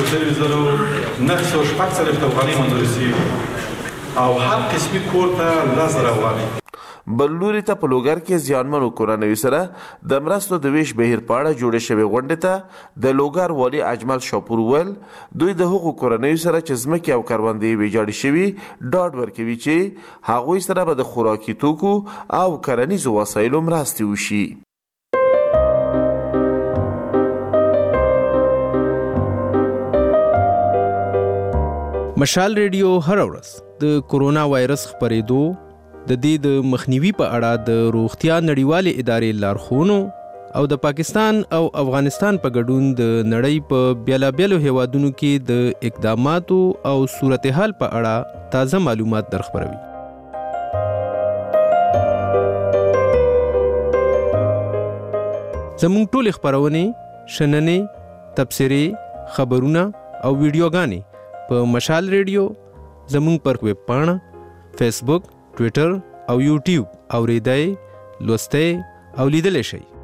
1,914,900 افغانۍ منظور شي او هر قسمي کور ته 10,000 افغانۍ. بل لوري ته په لوګر کې زیانمنو کورنیو سره د مرستو د ویش بهیر په اړه جوړې شوې غونډې ته د لوګر والي اجمل شاپور ویل دوی د هغو کورنیو سره چې ځمکې او کروندې ویجاړې شوي ډاډ ورکوي چې هغوی سره به د خوراکي توکو او کرنیزو وسایلو مرستې وشي. مشال ریډیو هر ورځ د کورونا وایرس خپرېدو د دې د مخنیوي په اړه د روغتیا نړیوالې ادارې لارښوونو او د پاکستان او افغانستان په ګډون د نړۍ په بیلابیلو هیوادونو کې د اقداماتو او صورتحال په اړه تازه معلومات درخبروي. زموږ ټول خبرونه شننې تبصرې خبرونه او ویډیوګانې په مشال ریډیو زموږ پر ویب پاڼه فیسبوک ټویټر او یوټیوب اوریدای لوستای او لیدل شي.